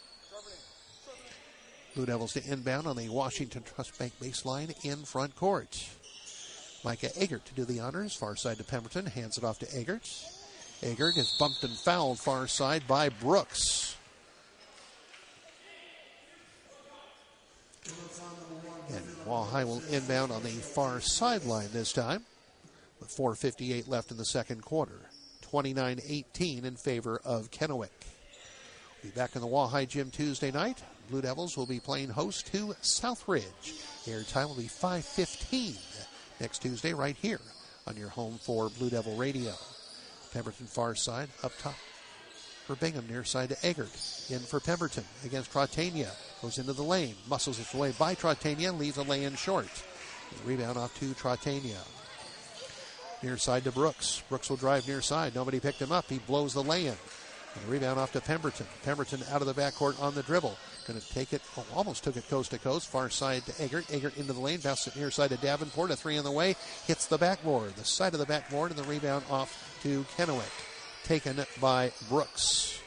Blue Devils to inbound on the Washington Trust Bank baseline in front court. Micah Egert to do the honors. Far side to Pemberton. Hands it off to Egert. Egert is bumped and fouled far side by Brooks. And Wall-High will inbound on the far sideline this time, with 4:58 left in the second quarter. 29-18 in favor of Kennewick. We'll be back in the Wall-High gym Tuesday night. Blue Devils will be playing host to Southridge. Airtime will be 5:15 next Tuesday right here on your home for Blue Devil Radio. Pemberton far side up top for Bingham, near side to Egert. In for Pemberton against Trotania. Goes into the lane. Muscles its way by Trotania. Leaves a lay-in short. The rebound off to Trotania. Near side to Brooks. Brooks will drive near side. Nobody picked him up. He blows the lay-in. And the rebound off to Pemberton. Pemberton out of the backcourt on the dribble. Going to take it, almost took it coast to coast. Far side to Egert. Egert into the lane. Bounces it near side to Davenport. A three on the way. Hits the backboard. The side of the backboard, and the rebound off to Kennewick. Taken by Brooks.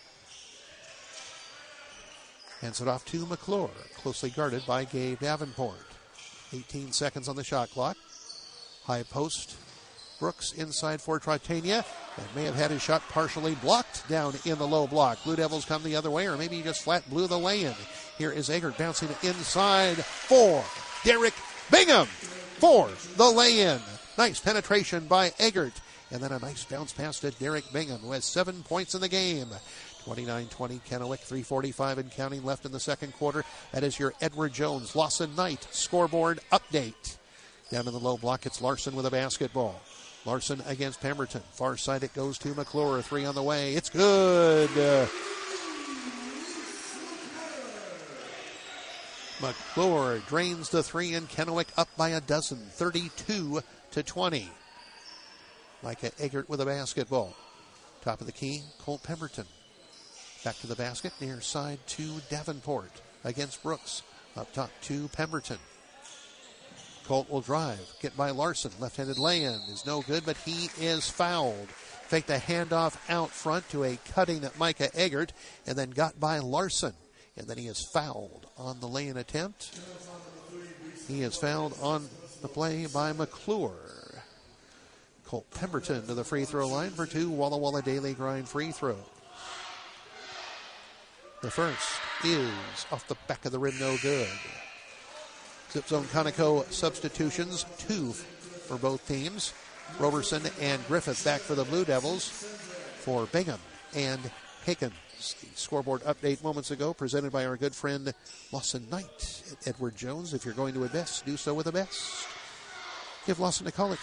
Hands it off to McClure. Closely guarded by Gabe Davenport. 18 seconds on the shot clock. High post. Brooks inside for Trotania, and may have had his shot partially blocked down in the low block. Blue Devils come the other way, or maybe he just flat blew the lay-in. Here is Egert bouncing inside for Derek Bingham for the lay-in. Nice penetration by Egert, and then a nice bounce pass to Derek Bingham, who has 7 points in the game. 29-20, Kennewick, 3:45 and counting left in the second quarter. That is your Edward Jones, Lawson Knight scoreboard update. Down in the low block, it's Larson with a basketball. Larson against Pemberton. Far side it goes to McClure. Three on the way. It's good. McClure drains the three, and Kennewick up by a dozen. 32-20. Micah Egert with a basketball. Top of the key, Colt Pemberton. Back to the basket, near side to Davenport against Brooks. Up top to Pemberton. Colt will drive, get by Larson. Left-handed lay-in is no good, but he is fouled. Faked the handoff out front to a cutting Micah Egert, and then got by Larson. And then he is fouled on the lay-in attempt. He is fouled on the play by McClure. Colt Pemberton to the free throw line for two Walla Walla Daily Grind free throws. The first is off the back of the rim, no good. Zip Zone Conoco substitutions, 2 for both teams. Roberson and Griffith back for the Blue Devils for Bingham and Higgins. The scoreboard update moments ago presented by our good friend Lawson Knight at Edward Jones. If you're going to invest, do so with the best. Give Lawson a call at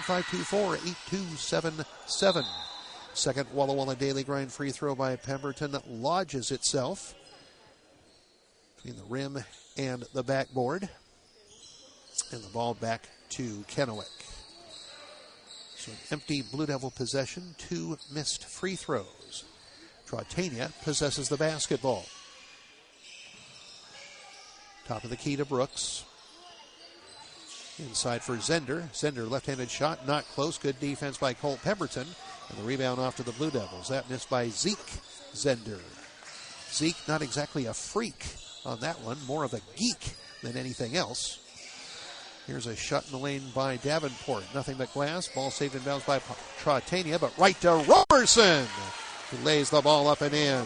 509-524-8277. Second Walla Walla Daily Grind free throw by Pemberton lodges itself between the rim and the backboard. And the ball back to Kennewick. So an empty Blue Devil possession, 2 missed free throws. Trotania possesses the basketball. Top of the key to Brooks. Inside for Zender. Zender, left-handed shot, not close. Good defense by Colt Pemberton. And the rebound off to the Blue Devils. That missed by Zeke Zender. Zeke, not exactly a freak on that one, more of a geek than anything else. Here's a shot in the lane by Davenport. Nothing but glass. Ball saved and bounds by Trotania, but right to Roberson, who lays the ball up and in.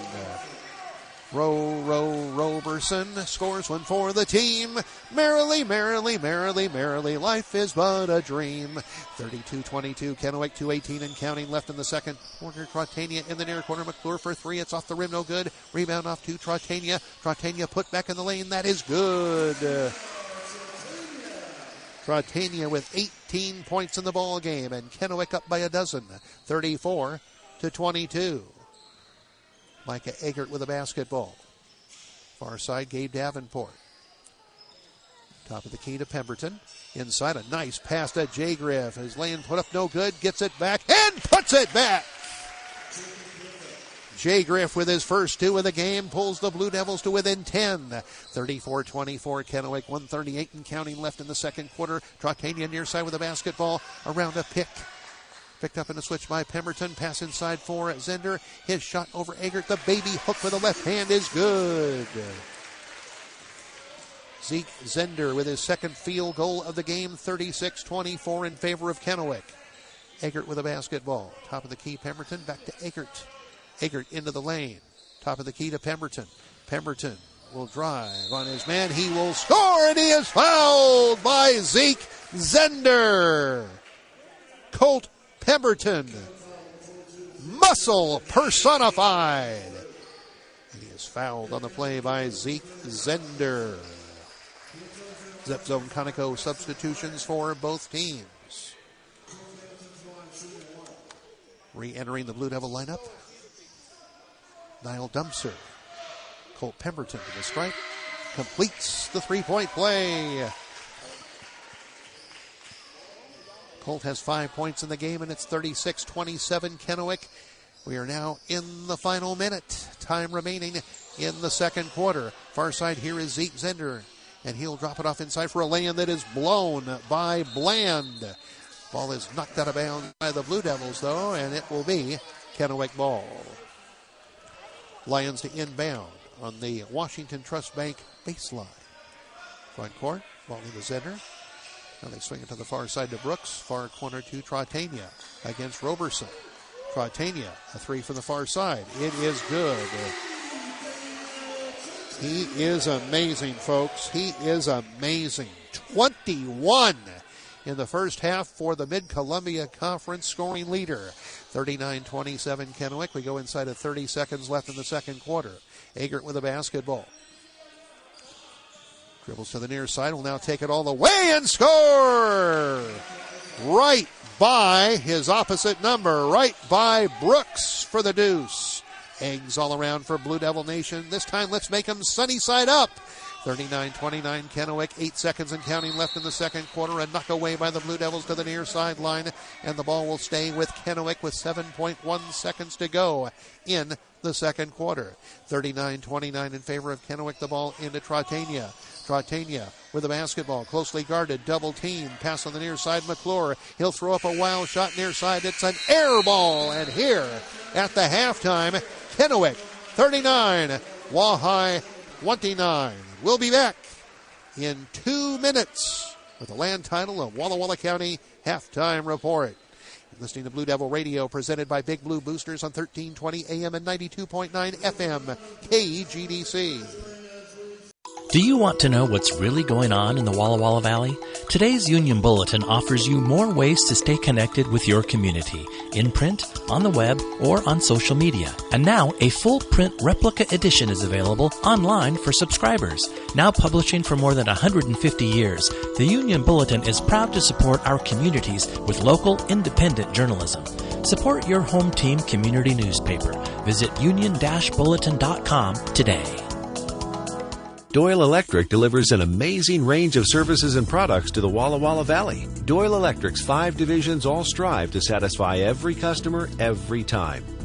Roberson scores one for the team. Merrily, merrily, merrily, merrily, life is but a dream. 32-22, Kennewick 2:18 and counting left in the second quarter. Trotania in the near corner. McClure for three. It's off the rim, no good. Rebound off to Trotania. Trotania put back in the lane. That is good. Trotania with 18 points in the ball game, and Kennewick up by a dozen. 34-22. Micah Eggert with a basketball. Far side, Gabe Davenport. Top of the key to Pemberton. Inside, a nice pass to Jay Griff. His lane put up no good. Gets it back and puts it back. Jay Griff with his first two of the game pulls the Blue Devils to within 10. 34-24, Kennewick, 1:38 and counting left in the second quarter. Trotania near side with a basketball. Around a pick. Picked up in a switch by Pemberton. Pass inside for Zender. His shot over Eggert. The baby hook with the left hand is good. Zeke Zender with his second field goal of the game. 36-24 in favor of Kennewick. Eggert with a basketball. Top of the key, Pemberton. Back to Eggert. Eggert into the lane. Top of the key to Pemberton. Pemberton will drive on his man. He will score, and he is fouled by Zeke Zender. Colt Pemberton, muscle personified. He is fouled on the play by Zeke Zender. Zep Zone Conoco substitutions for both teams. Re-entering the Blue Devil lineup, Niall Dumpster. Colt Pemberton to the strike. Completes the three-point play. Colt has 5 points in the game, and it's 36-27 Kennewick. We are now in the final minute. Time remaining in the second quarter. Far side here is Zeke Zender, and he'll drop it off inside for a lay-in that is blown by Bland. Ball is knocked out of bounds by the Blue Devils, though, and it will be Kennewick ball. Lions to inbound on the Washington Trust Bank baseline. Front court, ball into Zender. Now they swing it to the far side to Brooks. Far corner to Trotania against Roberson. Trotania, a three from the far side. It is good. He is amazing, folks. He is amazing. 21 in the first half for the Mid-Columbia Conference scoring leader. 39-27 Kennewick. We go inside of 30 seconds left in the second quarter. Eggert with a basketball. Dribbles to the near side, will now take it all the way and score! Right by his opposite number, right by Brooks for the deuce. Eggs all around for Blue Devil Nation. This time let's make them sunny side up. 39-29 Kennewick, 8 seconds and counting left in the second quarter. A knock away by the Blue Devils to the near sideline, and the ball will stay with Kennewick with 7.1 seconds to go in the second quarter. 39-29 in favor of Kennewick. The ball into Trotania. Trotania with the basketball, closely guarded, double team, pass on the near side, McClure. He'll throw up a wild shot near side. It's an air ball, and here at the halftime, Kennewick 39, Wahai 29. We'll be back in 2 minutes with the land title of Walla Walla County Halftime Report. You're listening to Blue Devil Radio, presented by Big Blue Boosters on 1320 AM and 92.9 FM, KGDC. Do you want to know what's really going on in the Walla Walla Valley? Today's Union Bulletin offers you more ways to stay connected with your community, in print, on the web, or on social media. And now, a full print replica edition is available online for subscribers. Now publishing for more than 150 years, the Union Bulletin is proud to support our communities with local, independent journalism. Support your home team community newspaper. Visit union-bulletin.com today. Doyle Electric delivers an amazing range of services and products to the Walla Walla Valley. Doyle Electric's 5 divisions all strive to satisfy every customer every time.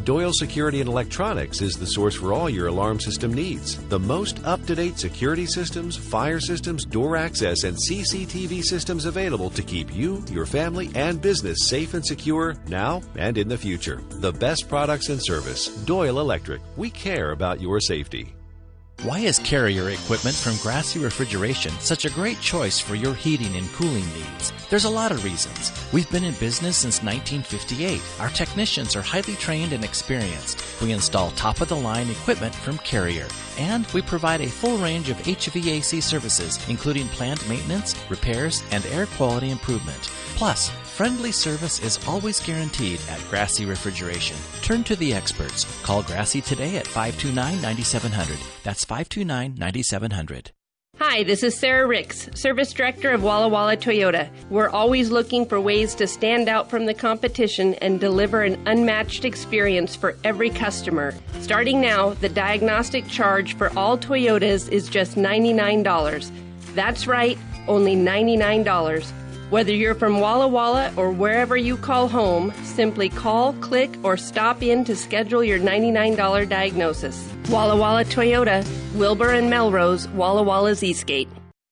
Doyle Security and Electronics is the source for all your alarm system needs. The most up-to-date security systems, fire systems, door access, and CCTV systems available to keep you, your family, and business safe and secure now and in the future. The best products and service. Doyle Electric. We care about your safety. Why is Carrier equipment from Grassy Refrigeration such a great choice for your heating and cooling needs? There's a lot of reasons. We've been in business since 1958. Our technicians are highly trained and experienced. We install top-of-the-line equipment from Carrier. And we provide a full range of HVAC services, including planned maintenance, repairs, and air quality improvement. Plus, friendly service is always guaranteed at Grassy Refrigeration. Turn to the experts. Call Grassy today at 529-9700. That's 529-9700. Hi, this is Sarah Ricks, Service Director of Walla Walla Toyota. We're always looking for ways to stand out from the competition and deliver an unmatched experience for every customer. Starting now, the diagnostic charge for all Toyotas is just $99. That's right, only $99. Whether you're from Walla Walla or wherever you call home, simply call, click, or stop in to schedule your $99 diagnosis. Walla Walla Toyota, Wilbur and Melrose, Walla Walla's Eastgate.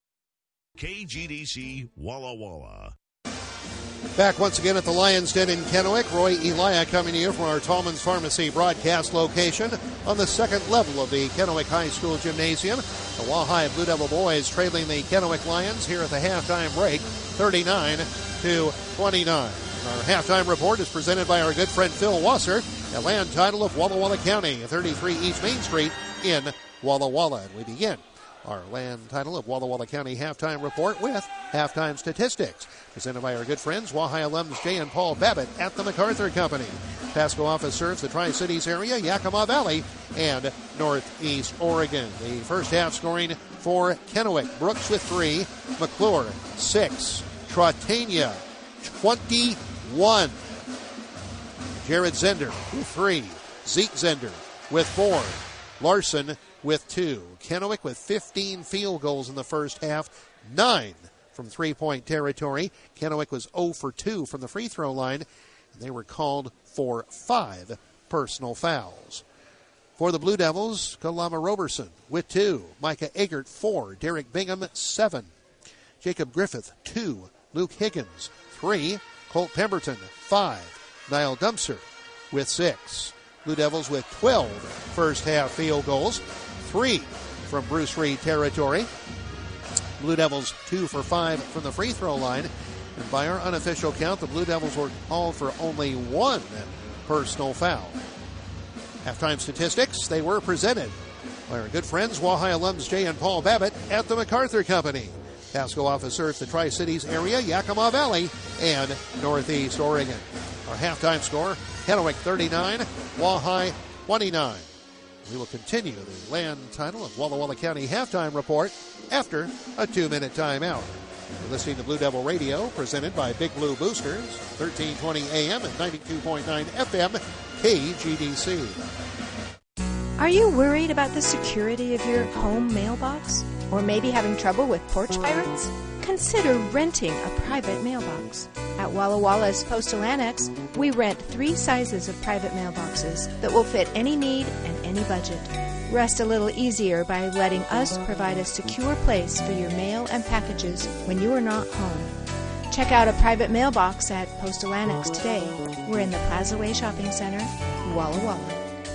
KGDC Walla Walla. Back once again at the Lions Den in Kennewick. Roy Elia coming to you from our Tallman's Pharmacy broadcast location on the second level of the Kennewick High School Gymnasium. The Wahai Blue Devil boys trailing the Kennewick Lions here at the halftime break, 39-29. Our halftime report is presented by our good friend Phil Wasser, a land title of Walla Walla County, 33 East Main Street in Walla Walla. And we begin our land title of Walla Walla County halftime report with halftime statistics, presented by our good friends Wahai alums Jay and Paul Babbitt at the MacArthur Company. Pasco office serves the Tri-Cities area, Yakima Valley, and Northeast Oregon. The first half scoring for Kennewick: Brooks with 3, McClure 6, Trotania 21, Jared Zender with 3, Zeke Zender with 4, Larson with 2. Kennewick with 15 field goals in the first half, 9 from three-point territory. Kennewick was 0 for 2 from the free throw line, and they were called for 5 personal fouls. For the Blue Devils, Kalama Roberson with 2, Micah Eggert 4, Derek Bingham 7, Jacob Griffith 2, Luke Higgins 3, Colt Pemberton 5, Niall Dumpster with 6. Blue Devils with 12 first half field goals, 3 from Bruce Reed territory. Blue Devils 2 for 5 from the free throw line. And by our unofficial count, the Blue Devils were called for only 1 personal foul. Halftime statistics, they were presented by our good friends, Wahai alums Jay and Paul Babbitt at the MacArthur Company. Pasco office serves the Tri-Cities area, Yakima Valley, and Northeast Oregon. Our halftime score, Kennewick 39, Wahai 29. We will continue the land title of Walla Walla County halftime report after a 2-minute timeout. You're listening to Blue Devil Radio, presented by Big Blue Boosters, 1320 AM and 92.9 FM, KGDC. Are you worried about the security of your home mailbox? Or maybe having trouble with porch pirates? Consider renting a private mailbox. At Walla Walla's Postal Annex, we rent 3 sizes of private mailboxes that will fit any need and any budget. Rest a little easier by letting us provide a secure place for your mail and packages when you are not home. Check out a private mailbox at Postal Annex today. We're in the Plaza Way Shopping Center, Walla Walla.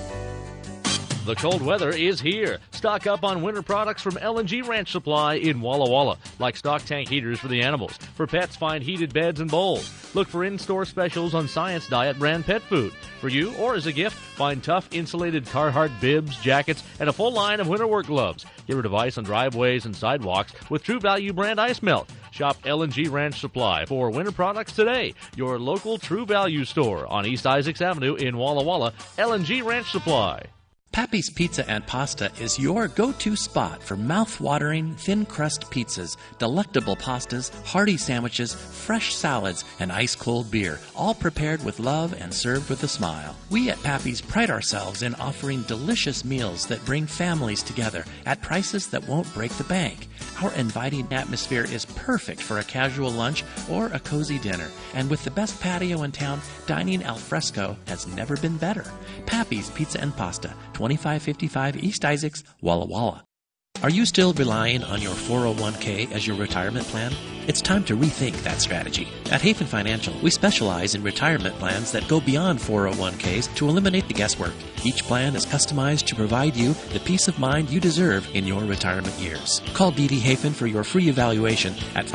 The cold weather is here. Stock up on winter products from L&G Ranch Supply in Walla Walla, like stock tank heaters for the animals. For pets, find heated beds and bowls. Look for in-store specials on Science Diet brand pet food. For you or as a gift, find tough insulated Carhartt bibs, jackets, and a full line of winter work gloves. Get rid of ice on driveways and sidewalks with True Value brand ice melt. Shop L&G Ranch Supply for winter products today. Your local True Value store on East Isaacs Avenue in Walla Walla. L&G Ranch Supply. Pappy's Pizza and Pasta is your go-to spot for mouth-watering, thin-crust pizzas, delectable pastas, hearty sandwiches, fresh salads, and ice-cold beer, all prepared with love and served with a smile. We at Pappy's pride ourselves in offering delicious meals that bring families together at prices that won't break the bank. Our inviting atmosphere is perfect for a casual lunch or a cozy dinner, and with the best patio in town, dining al fresco has never been better. Pappy's Pizza and Pasta, 2555 East Isaacs, Walla Walla. Are you still relying on your 401k as your retirement plan? It's time to rethink that strategy. At Hafen Financial, we specialize in retirement plans that go beyond 401ks to eliminate the guesswork. Each plan is customized to provide you the peace of mind you deserve in your retirement years. Call D.D. Hafen for your free evaluation at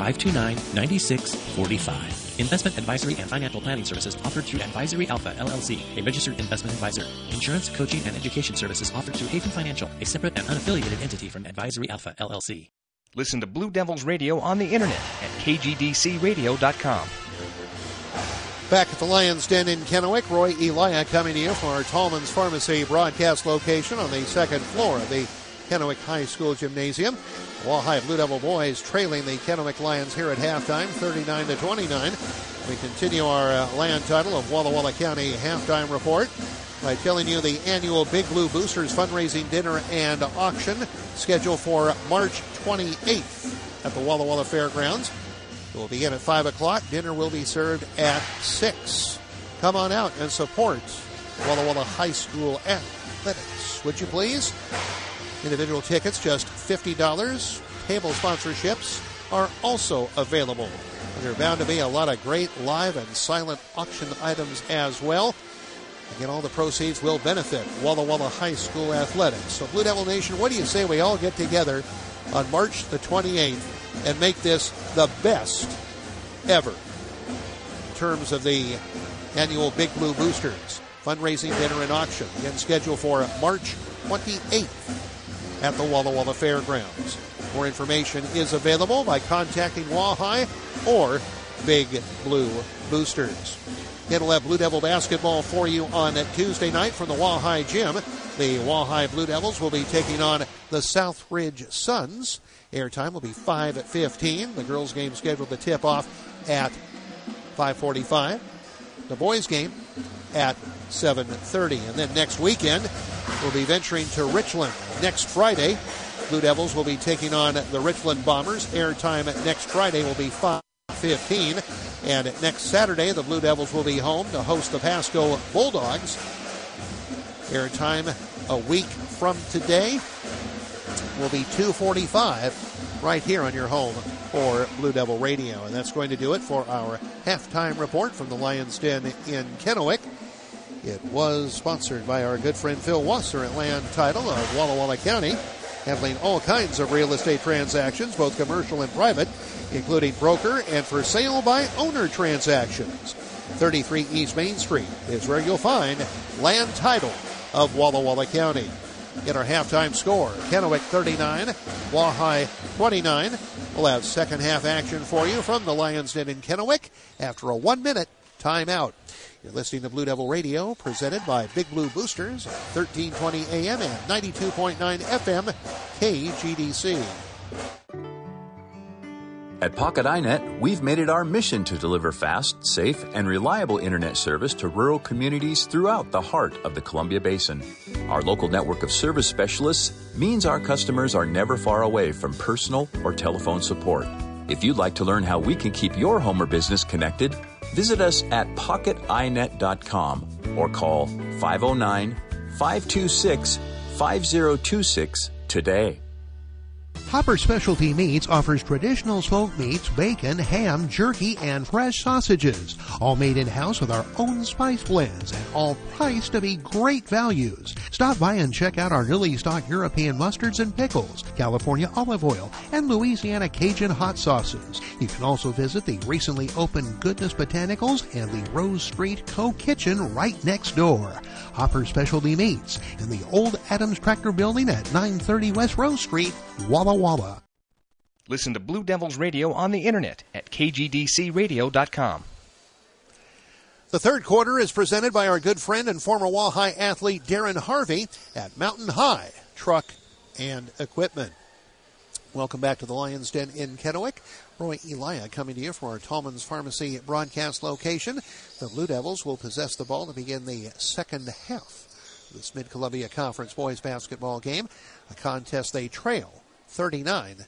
529-9645. Investment advisory and financial planning services offered through Advisory Alpha, LLC, a registered investment advisor. Insurance, coaching, and education services offered through Hafen Financial, a separate and unaffiliated entity from Advisory Alpha, LLC. Listen to Blue Devils Radio on the internet at kgdcradio.com. Back at the Lions Den in Kennewick, Roy Elia coming to you from our Tallman's Pharmacy broadcast location on the second floor of the Kennewick High School Gymnasium. Walleye Blue Devil boys trailing the Kennewick Lions here at halftime, 39-29. We continue our land title of Walla Walla County halftime report by telling you the annual Big Blue Boosters fundraising dinner and auction scheduled for March 28th at the Walla Walla Fairgrounds. It will begin at 5 o'clock. Dinner will be served at 6. Come on out and support Walla Walla High School athletics, would you please? Individual tickets, just $50. Table sponsorships are also available. And there are bound to be a lot of great live and silent auction items as well. Again, all the proceeds will benefit Walla Walla High School athletics. So Blue Devil Nation, what do you say we all get together on March the 28th and make this the best ever in terms of the annual Big Blue Boosters fundraising dinner and auction, again scheduled for March 28th at the Walla Walla Fairgrounds. More information is available by contacting Walleye or Big Blue Boosters. Again, we'll have Blue Devil basketball for you on Tuesday night from the Walleye Gym. The Walleye Blue Devils will be taking on the Southridge Suns. Airtime will be 5:15. The girls' game scheduled to tip off at 5:45. The boys' game at 7:30. And then next weekend, we'll be venturing to Richland. Next Friday, Blue Devils will be taking on the Richland Bombers. Airtime next Friday will be 5:15. And next Saturday, the Blue Devils will be home to host the Pasco Bulldogs. Airtime a week from today will be 2:45 right here on your home for Blue Devil Radio. And that's going to do it for our halftime report from the Lions Den in Kennewick. It was sponsored by our good friend Phil Wasser at Land Title of Walla Walla County, handling all kinds of real estate transactions, both commercial and private, including broker and for sale by owner transactions. 33 East Main Street is where you'll find Land Title of Walla Walla County. In our halftime score, Kennewick 39, Walleye 29. We'll have second half action for you from the Lions Den in Kennewick after a 1-minute timeout. You're listening to Blue Devil Radio, presented by Big Blue Boosters, 1320 AM and 92.9 FM, KGDC. At Pocket iNet, we've made it our mission to deliver fast, safe, and reliable internet service to rural communities throughout the heart of the Columbia Basin. Our local network of service specialists means our customers are never far away from personal or telephone support. If you'd like to learn how we can keep your home or business connected, visit us at pocketinet.com or call 509-526-5026 today. Hopper Specialty Meats offers traditional smoked meats, bacon, ham, jerky, and fresh sausages, all made in-house with our own spice blends and all priced to be great values. Stop by and check out our newly stocked European mustards and pickles, California olive oil, and Louisiana Cajun hot sauces. You can also visit the recently opened Goodness Botanicals and the Rose Street Co-Kitchen right next door. Hopper Specialty Meats in the old Adams Tractor Building at 930 West Rose Street, Walla Walla. Listen to Blue Devils Radio on the internet at kgdcradio.com. The third quarter is presented by our good friend and former Wall High athlete Darren Harvey at Mountain High Truck and Equipment. Welcome back to the Lions Den in Kennewick. Roy Elia coming to you from our Tallman's Pharmacy broadcast location. The Blue Devils will possess the ball to begin the second half of this Mid-Columbia Conference boys basketball game, a contest they trail 39-29.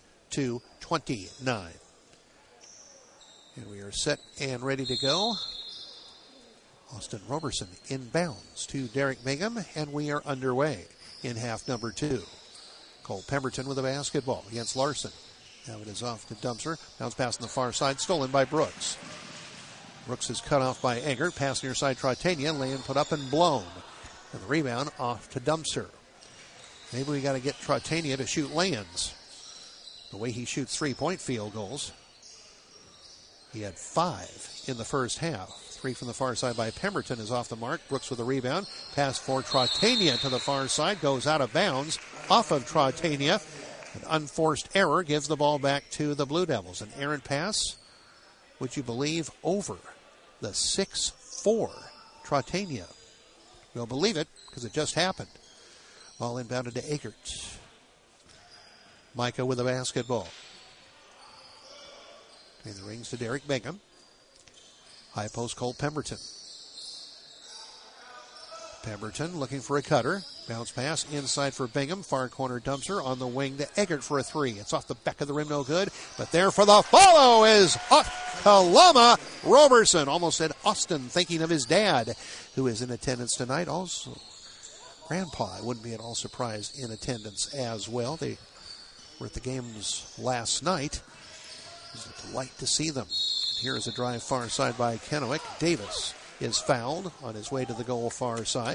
And we are set and ready to go. Austin Roberson inbounds to Derek Bingham, and we are underway in half number 2. Cole Pemberton with the basketball against Larson. Now it is off to Dumpster. Bounce pass on the far side, stolen by Brooks. Brooks is cut off by Eggert. Pass near side Tritania. Lay-in put up and blown. And the rebound off to Dumpster. Maybe we got to get Tritania to shoot lay-ins. The way he shoots three-point field goals. He had 5 in the first half. 3 from the far side by Pemberton is off the mark. Brooks with a rebound. Pass for Tritania to the far side. Goes out of bounds off of Tritania. An unforced error gives the ball back to the Blue Devils. An errant pass, would you believe, over the 6'4 Tritania. We'll believe it because it just happened. Ball inbounded to Eggert. Micah with the basketball. And the rings to Derek Bingham. High post Cole Pemberton. Pemberton looking for a cutter. Bounce pass inside for Bingham. Far corner Dumpster on the wing to Eggert for a 3. It's off the back of the rim, no good. But there for the follow is Kalama Roberson. Almost said Austin, thinking of his dad, who is in attendance tonight. Also, Grandpa, I wouldn't be at all surprised, in attendance as well. They were at the games last night. It was a delight to see them. Here is a drive far side by Kennewick. Davis is fouled on his way to the goal far side.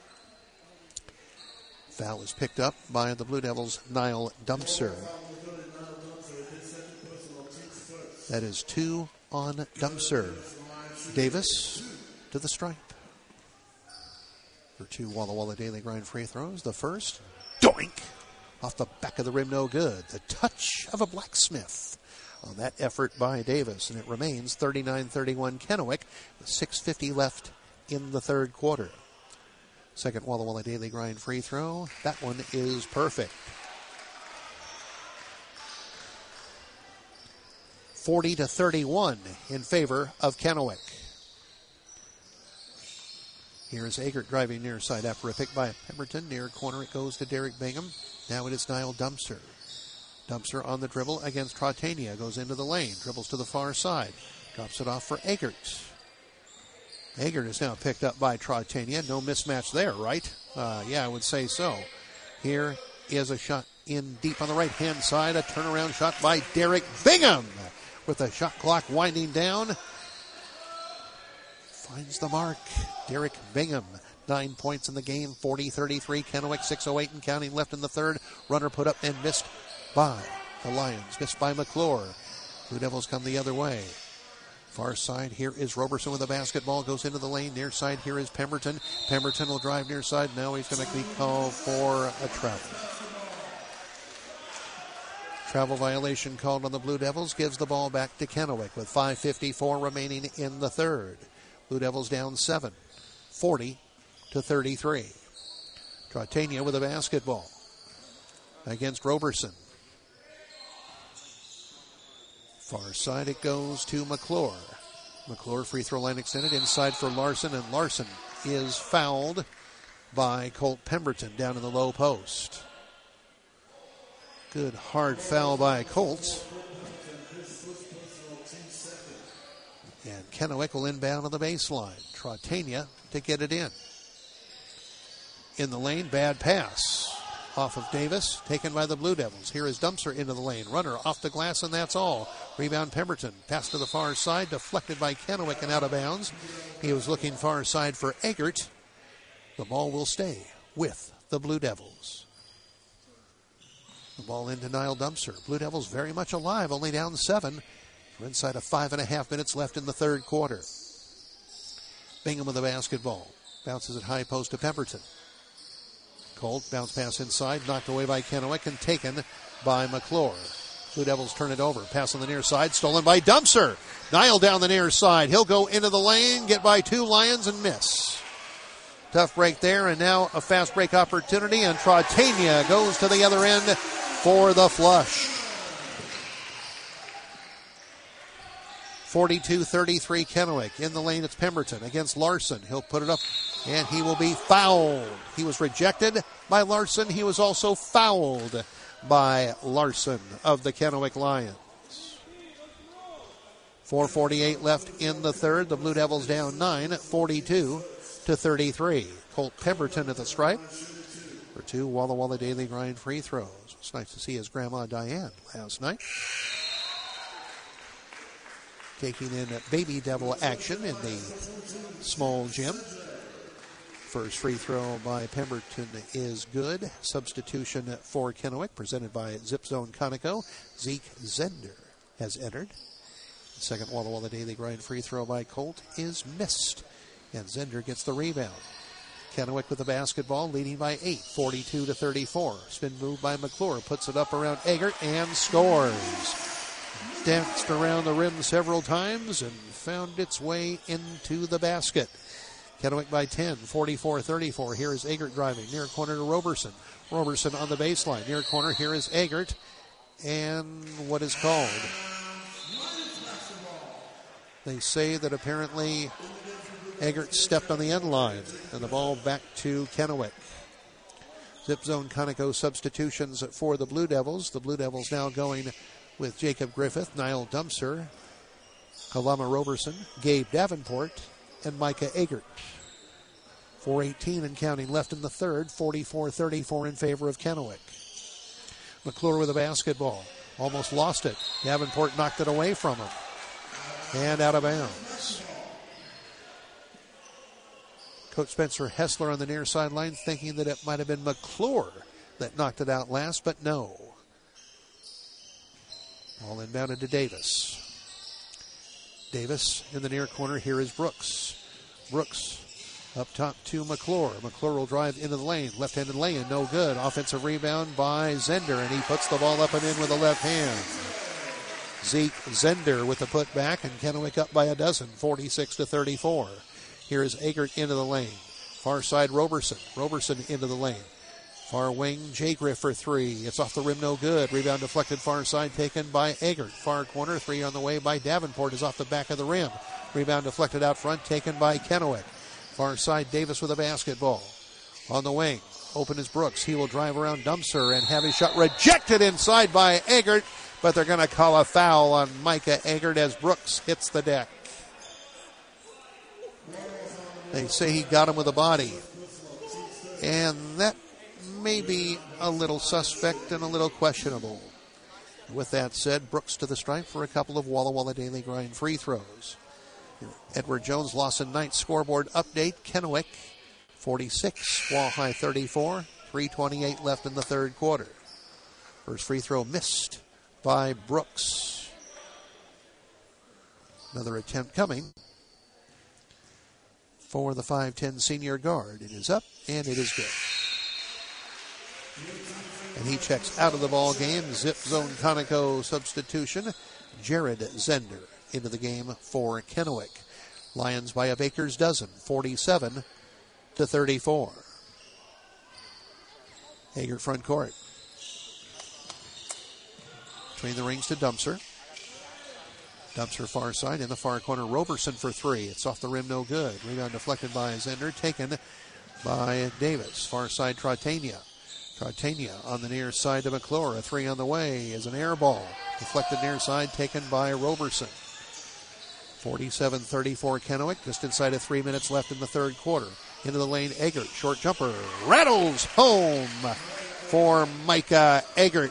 Foul is picked up by the Blue Devils' Niall Dumpster. That is 2 on Dumpster. Davis to the stripe. For 2 Walla Walla Daily Grind free throws. The first, doink! Off the back of the rim, no good. The touch of a blacksmith on that effort by Davis, and it remains 39-31 Kennewick with 6:50 left in the third quarter. Second Walla Walla Daily Grind free throw. That one is perfect. 40-31 in favor of Kennewick. Here's Eggert driving near side after a pick by Pemberton. Near corner it goes to Derek Bingham. Now it is Niall Dumpster. Dumpster on the dribble against Tritania. Goes into the lane. Dribbles to the far side. Drops it off for Eggert. Eggert is now picked up by Tritania. No mismatch there, right? Yeah, I would say so. Here is a shot in deep on the right-hand side. A turnaround shot by Derek Bingham. With the shot clock winding down. Finds the mark. Derek Bingham. 9 points in the game. 40-33. Kennewick 6:08 and counting left in the third. Runner put up and missed by the Lions. Missed by McClure. Blue Devils come the other way. Far side, here is Roberson with the basketball. Goes into the lane. Near side, here is Pemberton. Pemberton will drive near side. Now he's going to be called for a travel. Travel violation called on the Blue Devils. Gives the ball back to Kennewick with 5:54 remaining in the third. Blue Devils down 7. 40-33. Tritania with the basketball against Roberson. Far side it goes to McClure. McClure free throw line extended inside for Larson, and Larson is fouled by Colt Pemberton down in the low post. Good hard foul by Colt. And Kennewick will inbound on the baseline. Tritania to get it in. In the lane, bad pass. Off of Davis, taken by the Blue Devils. Here is Dumpster into the lane. Runner off the glass, and that's all. Rebound Pemberton. Pass to the far side, deflected by Kennewick and out of bounds. He was looking far side for Eggert. The ball will stay with the Blue Devils. The ball into Niall Dumpster. Blue Devils very much alive, only down 7. We're inside of 5.5 minutes left in the third quarter. Bingham with the basketball. Bounces at high post to Pemberton. Colt, bounce pass inside, knocked away by Kennewick and taken by McClure. Blue Devils turn it over. Pass on the near side. Stolen by Dumpster. Nile down the near side. He'll go into the lane, get by 2 Lions, and miss. Tough break there, and now a fast break opportunity, and Trotania goes to the other end for the flush. 42-33 Kennewick. In the lane, it's Pemberton against Larson. He'll put it up, and he will be fouled. He was rejected by Larson. He was also fouled by Larson of the Kennewick Lions. 4:48 left in the third. The Blue Devils down 9 at 42-33. Colt Pemberton at the stripe for 2 Walla Walla Daily Grind free throws. It's nice to see his grandma Diane last night. Taking in Baby Devil action in the small gym. First free throw by Pemberton is good. Substitution for Kennewick, presented by Zip Zone Conoco. Zeke Zender has entered. The second Walla Walla Daily Grind free throw by Colt is missed. And Zender gets the rebound. Kennewick with the basketball, leading by 8, 42-34. Spin move by McClure, puts it up around Eggert and scores. Danced around the rim several times and found its way into the basket. Kennewick by 10, 44-34. Here is Eggert driving. Near corner to Roberson. Roberson on the baseline. Near corner, here is Eggert. And what is called? They say that apparently Eggert stepped on the end line. And the ball back to Kennewick. Zip Zone Conoco substitutions for the Blue Devils. The Blue Devils now going with Jacob Griffith, Niall Dumpster, Kalama Roberson, Gabe Davenport, and Micah Eggert. 4:18 and counting left in the third, 44-34 in favor of Kennewick. McClure with the basketball. Almost lost it. Davenport knocked it away from him. And out of bounds. Coach Spencer Hessler on the near sideline thinking that it might have been McClure that knocked it out last, but no. Ball inbounded to Davis. Davis in the near corner. Here is Brooks. Brooks up top to McClure. McClure will drive into the lane. Left-handed lay-in, no good. Offensive rebound by Zender, and he puts the ball up and in with the left hand. Zeke Zender with the putback, and Kennewick up by a dozen, 46-34. Here is Eggert into the lane. Far side Roberson. Roberson into the lane. Far wing, Jay Griff for 3. It's off the rim, no good. Rebound deflected far side, taken by Eggert. Far corner, 3 on the way by Davenport is off the back of the rim. Rebound deflected out front, taken by Kennewick. Far side, Davis with a basketball. On the wing, open is Brooks. He will drive around Dumpster and have his shot rejected inside by Eggert, but they're going to call a foul on Micah Eggert as Brooks hits the deck. They say he got him with a body. And that may be a little suspect and a little questionable. With that said, Brooks to the stripe for a couple of Walla Walla Daily Grind free throws. Edward Jones, Lawson Knight scoreboard update. Kennewick 46, Walleye 34, 3:28 left in the third quarter. First free throw missed by Brooks. Another attempt coming for the 5'10 senior guard. It is up and it is good. And he checks out of the ball game. Zip Zone Conoco substitution. Jared Zender into the game for Kennewick. Lions by a baker's dozen, 47-34. Eggert front court. Between the rings to Dumpster. Dumpster far side in the far corner. Roberson for 3. It's off the rim, no good. Rebound deflected by Zender, taken by Davis. Far side Trotania. Trotania on the near side to McClure. A 3 on the way is an air ball. Deflected near side, taken by Roberson. 47-34 Kennewick. Just inside of 3 minutes left in the third quarter. Into the lane, Eggert. Short jumper. Rattles home for Micah Eggert.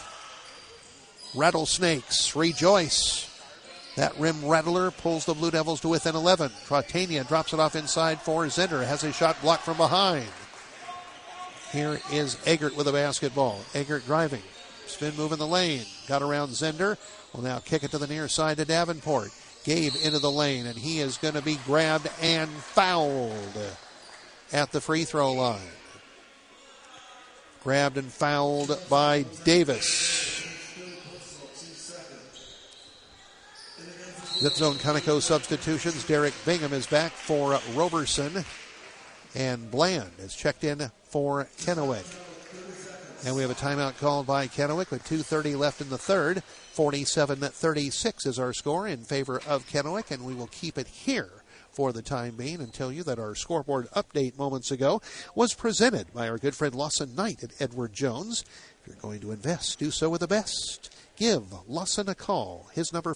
Rattlesnakes rejoice. That rim rattler pulls the Blue Devils to within 11. Trotania drops it off inside for Zender. Has a shot blocked from behind. Here is Eggert with a basketball. Eggert driving. Spin move in the lane. Got around Zender. Will now kick it to the near side to Davenport. Gabe into the lane, and he is going to be grabbed and fouled at the free throw line. Grabbed and fouled by Davis. Zip zone Conoco substitutions. Derek Bingham is back for Roberson. And Bland is checked in for Kennewick. And we have a timeout called by Kennewick with 2:30 left in the third. 47-36 is our score in favor of Kennewick, and we will keep it here for the time being and tell you that our scoreboard update moments ago was presented by our good friend Lawson Knight at Edward Jones. If you're going to invest, do so with the best. Give Lawson a call. His number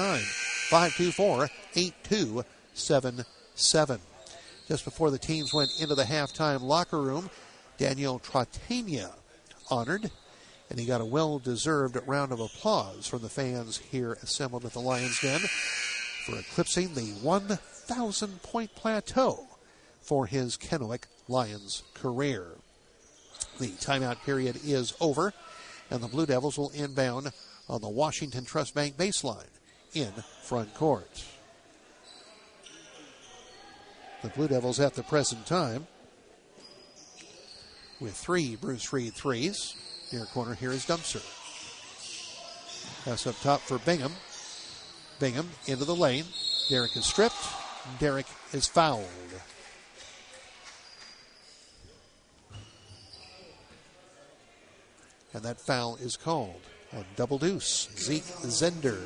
509-524-8277. Just before the teams went into the halftime locker room, Daniel Trotania honored, and he got a well-deserved round of applause from the fans here assembled at the Lions Den for eclipsing the 1,000-point plateau for his Kennewick Lions career. The timeout period is over, and the Blue Devils will inbound on the Washington Trust Bank baseline in front court. The Blue Devils at the present time with 3 Bruce Reed threes. Near corner here is Dumpster. Pass up top for Bingham. Bingham into the lane. Derek is stripped. Derek is fouled. And that foul is called on Double Deuce, Zeke Zender.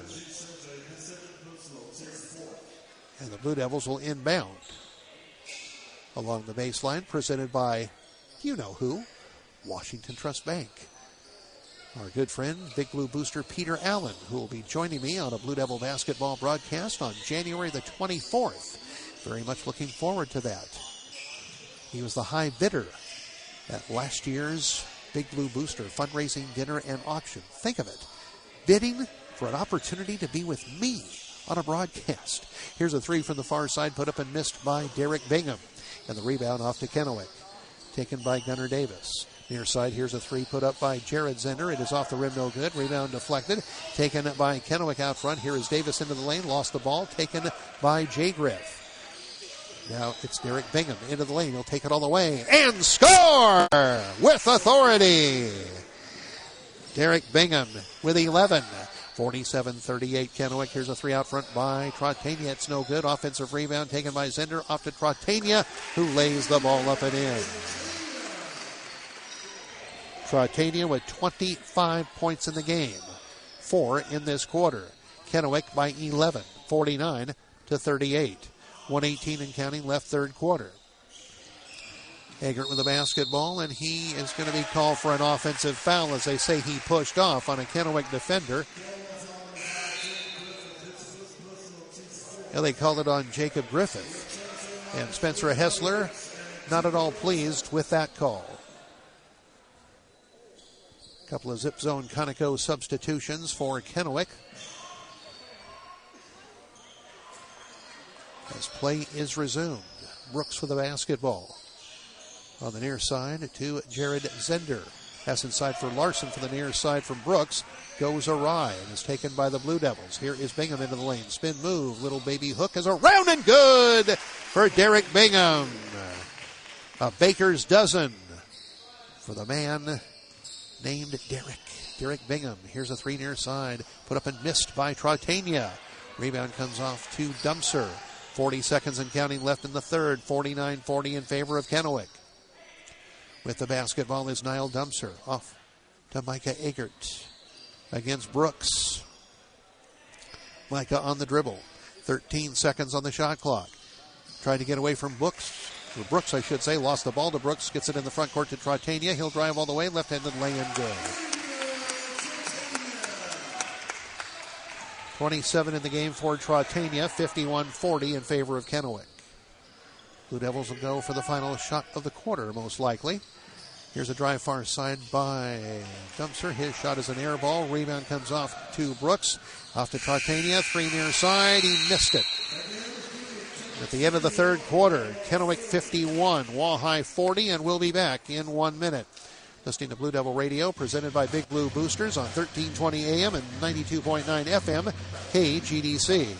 And the Blue Devils will inbound along the baseline, presented by you-know-who, Washington Trust Bank. Our good friend, Big Blue booster Peter Allen, who will be joining me on a Blue Devil basketball broadcast on January the 24th. Very much looking forward to that. He was the high bidder at last year's Big Blue Booster fundraising dinner and auction. Think of it, bidding for an opportunity to be with me on a broadcast. Here's a three from the far side, put up and missed by Derek Bingham. And the rebound off to Kennewick, taken by Gunnar Davis. Near side, here's a three put up by Jared Zender. It is off the rim, no good. Rebound deflected, taken by Kennewick out front. Here is Davis into the lane, lost the ball, taken by Jay Griff. Now it's Derek Bingham into the lane. He'll take it all the way and score with authority. Derek Bingham with 11. 47-38 Kennewick. Here's a three out front by Trotania. It's no good. Offensive rebound taken by Zender. Off to Trotania, who lays the ball up and in. Trotania with 25 points in the game. 4 in this quarter. Kennewick by 11. 49-38. 1:18 and counting left third quarter. Eggert with the basketball, and he is going to be called for an offensive foul as they say he pushed off on a Kennewick defender. And they called it on Jacob Griffith. And Spencer Hessler not at all pleased with that call. A couple of zip zone Conoco substitutions for Kennewick. As play is resumed. Brooks with the basketball. On the near side to Jared Zender. Pass inside for Larson for the near side from Brooks. Goes awry and is taken by the Blue Devils. Here is Bingham into the lane. Spin move. Little baby hook is around and good for Derek Bingham. A baker's dozen for the man named Derek. Derek Bingham. Here's a three near side. Put up and missed by Trotania. Rebound comes off to Dumpster. 40 seconds and counting left in the third. 49-40 in favor of Kennewick. With the basketball is Niall Dumpster. Off to Micah Eggert against Brooks. Micah on the dribble. 13 seconds on the shot clock. Tried to get away from Brooks. I should say. Lost the ball to Brooks. Gets it in the front court to Trotania. He'll drive all the way. Left-handed lay-in good. 27 in the game for Trotania. 51-40 in favor of Kennewick. Blue Devils will go for the final shot of the quarter, most likely. Here's a drive far side by Dumpster. His shot is an air ball. Rebound comes off to Brooks. Off to Trotania. Three near side. He missed it. At the end of the third quarter, Kennewick 51, Wahai 40, and we'll be back in 1 minute. Listening to Blue Devil Radio, presented by Big Blue Boosters on 1320 AM and 92.9 FM, KGDC.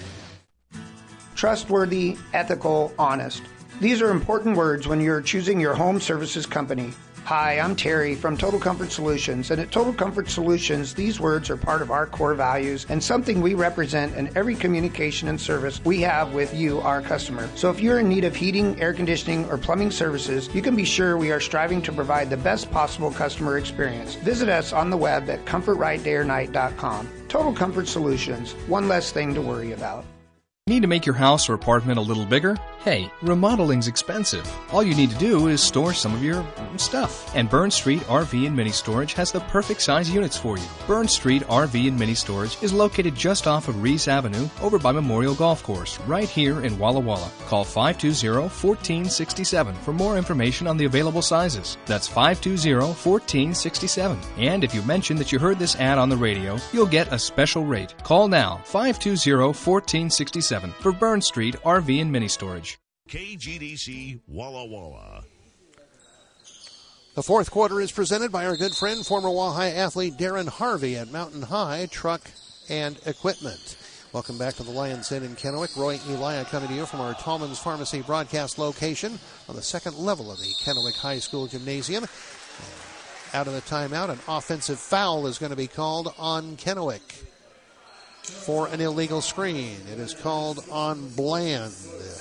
Trustworthy, ethical, honest. These are important words when you're choosing your home services company. Hi, I'm Terry from Total Comfort Solutions, and at Total Comfort Solutions, these words are part of our core values and something we represent in every communication and service we have with you, our customer. So if you're in need of heating, air conditioning, or plumbing services, you can be sure we are striving to provide the best possible customer experience. Visit us on the web at comfortrightdayornight.com. Total Comfort Solutions, one less thing to worry about. Need to make your house or apartment a little bigger? Hey, remodeling's expensive. All you need to do is store some of your stuff. And Burn Street RV and Mini Storage has the perfect size units for you. Burn Street RV and Mini Storage is located just off of Reese Avenue over by Memorial Golf Course, right here in Walla Walla. Call 520-1467 for more information on the available sizes. That's 520-1467. And if you mention that you heard this ad on the radio, you'll get a special rate. Call now, 520-1467 for Burn Street RV and Mini Storage. KGDC Walla Walla. The fourth quarter is presented by our good friend, former Wahai athlete Darren Harvey at Mountain High Truck and Equipment. Welcome back to the Lions Den in Kennewick. Roy Elia coming to you from our Tallman's Pharmacy broadcast location on the second level of the Kennewick High School Gymnasium. Out of the timeout, an offensive foul is going to be called on Kennewick for an illegal screen. It is called on Bland.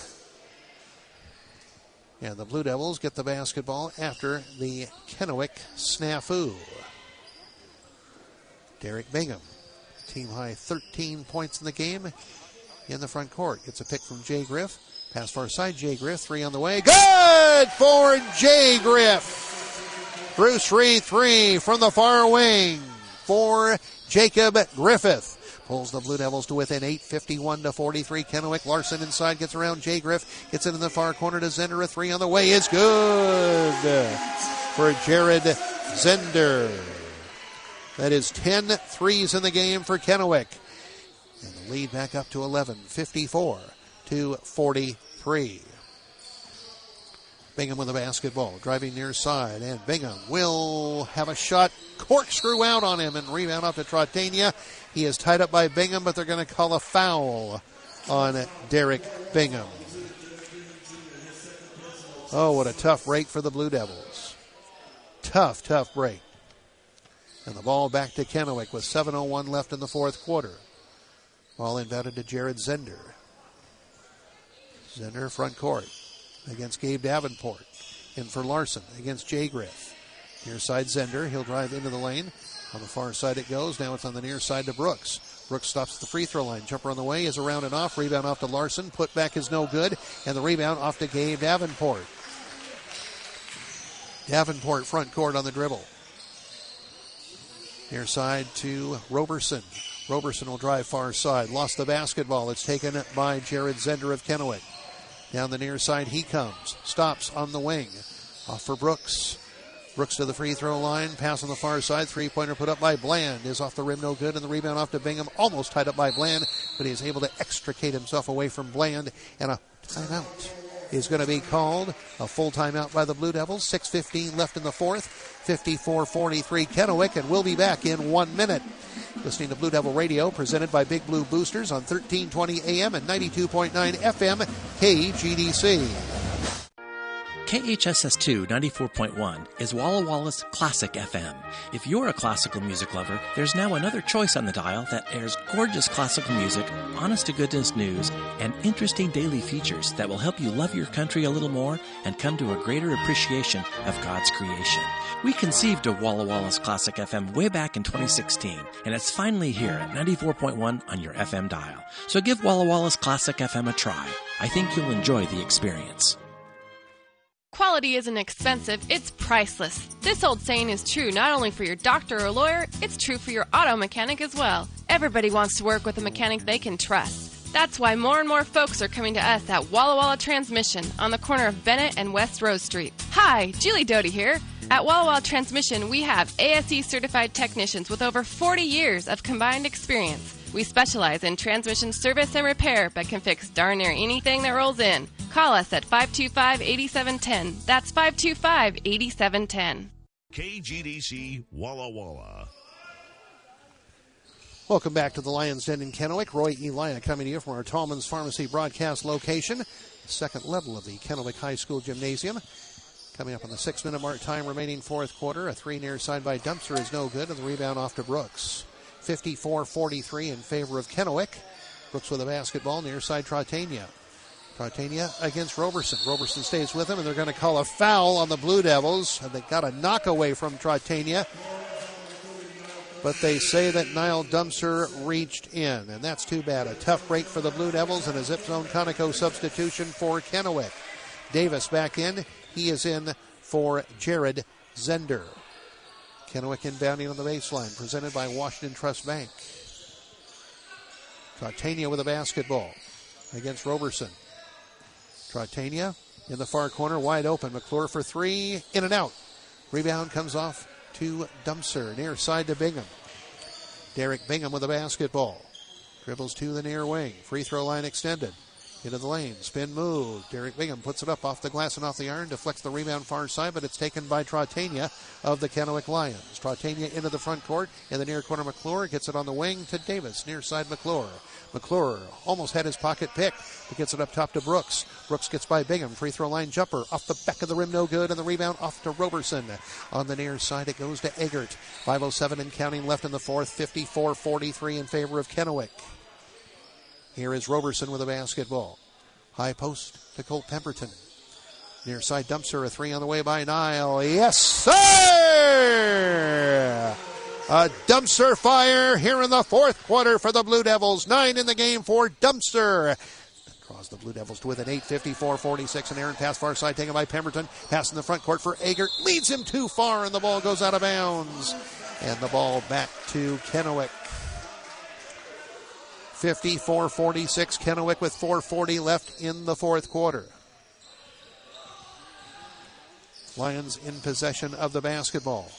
And the Blue Devils get the basketball after the Kennewick snafu. Derek Bingham, team high 13 points in the game in the front court. Gets a pick from Jay Griff. Pass far side, Jay Griff, three on the way. Good for Jay Griff. Bruce Reed, three from the far wing for Jacob Griffith. Pulls the Blue Devils to within 8, 51-43. Kennewick. Larson inside, gets around Jay Griff. Gets it in the far corner to Zender. A three on the way. It's good for Jared Zender. That is 10 threes in the game for Kennewick. And the lead back up to 11, 54-43. Bingham with the basketball, driving near side, and Bingham will have a shot, corkscrew out on him, and rebound off to Trotania. He is tied up by Bingham, but they're going to call a foul on Derek Bingham. Oh, what a tough break for the Blue Devils. Tough break. And the ball back to Kennewick with 7:01 left in the fourth quarter. Ball inbounded to Jared Zender. Zender front court against Gabe Davenport. In for Larson against Jay Griff. Near side Zender. He'll drive into the lane. On the far side it goes. Now it's on the near side to Brooks. Brooks stops at the free throw line. Jumper on the way is around and off. Rebound off to Larson. Put back is no good. And the rebound off to Gabe Davenport. Davenport front court on the dribble. Near side to Roberson. Roberson will drive far side. Lost the basketball. It's taken by Jared Zender of Kennewick. Down the near side he comes. Stops on the wing. Off for Brooks. Brooks to the free throw line. Pass on the far side. Three-pointer put up by Bland. Is off the rim, no good. And the rebound off to Bingham. Almost tied up by Bland, but he is able to extricate himself away from Bland. And a timeout is going to be called. A full timeout by the Blue Devils. 6:15 left in the fourth. 54-43 Kennewick, and we'll be back in 1 minute. Listening to Blue Devil Radio, presented by Big Blue Boosters on 1320 AM and 92.9 FM KGDC. KHSS2 94.1 is Walla Walla's Classic FM. If you're a classical music lover, there's now another choice on the dial that airs gorgeous classical music, honest-to-goodness news, and interesting daily features that will help you love your country a little more and come to a greater appreciation of God's creation. We conceived of Walla Walla's Classic FM way back in 2016, and it's finally here at 94.1 on your FM dial. So give Walla Walla's Classic FM a try. I think you'll enjoy the experience. Quality isn't expensive, it's priceless. This old saying is true not only for your doctor or lawyer, it's true for your auto mechanic as well. Everybody wants to work with a mechanic they can trust. That's why more and more folks are coming to us at Walla Walla Transmission on the corner of Bennett and West Rose Street. Hi, Julie Doty here. At Walla Walla Transmission, we have ASE certified technicians with over 40 years of combined experience. We specialize in transmission service and repair, but can fix darn near anything that rolls in. Call us at 525-8710. That's 525-8710. KGDC Walla Walla. Welcome back to the Lions Den in Kennewick. Roy Elia coming to you from our Tallman's Pharmacy broadcast location, second level of the Kennewick High School Gymnasium. Coming up on the 6-minute mark, time remaining fourth quarter. A three near side by Dumpster is no good, and the rebound off to Brooks. 54-43 in favor of Kennewick. Brooks with a basketball near side Trotania. Trotania against Roberson. Roberson stays with him, and they're going to call a foul on the Blue Devils. And they got a knock away from Trotania. But they say that Niall Dumpster reached in, and that's too bad. A tough break for the Blue Devils and a Zip Zone Conoco substitution for Kennewick. Davis back in. He is in for Jared Zender. Kennewick inbounding on the baseline, presented by Washington Trust Bank. Trotania with a basketball against Roberson. Trotania in the far corner, wide open. McClure for three, in and out. Rebound comes off to Dumpster, near side to Bingham. Derek Bingham with a basketball. Dribbles to the near wing. Free throw line extended. Into the lane. Spin move. Derek Bingham puts it up off the glass and off the iron. Deflects the rebound far side, but it's taken by Trotania of the Kennewick Lions. Trotania into the front court. In the near corner, McClure gets it on the wing to Davis. Near side, McClure. McClure almost had his pocket picked, but gets it up top to Brooks. Brooks gets by Bingham. Free throw line jumper. Off the back of the rim, no good. And the rebound off to Roberson. On the near side, it goes to Eggert. 5:07 and counting left in the fourth. 54-43 in favor of Kennewick. Here is Roberson with a basketball. High post to Colt Pemberton. Near side Dumpster, a three on the way by Nile. Yes, sir! A Dumpster fire here in the fourth quarter for the Blue Devils. 9 in the game for Dumpster. Draws the Blue Devils to within 8, 54-46. An errant pass far side taken by Pemberton. Pass in the front court for Eggert. Leads him too far, and the ball goes out of bounds. And the ball back to Kennewick. 54-46, Kennewick with 4:40 left in the fourth quarter. Lions in possession of the basketball.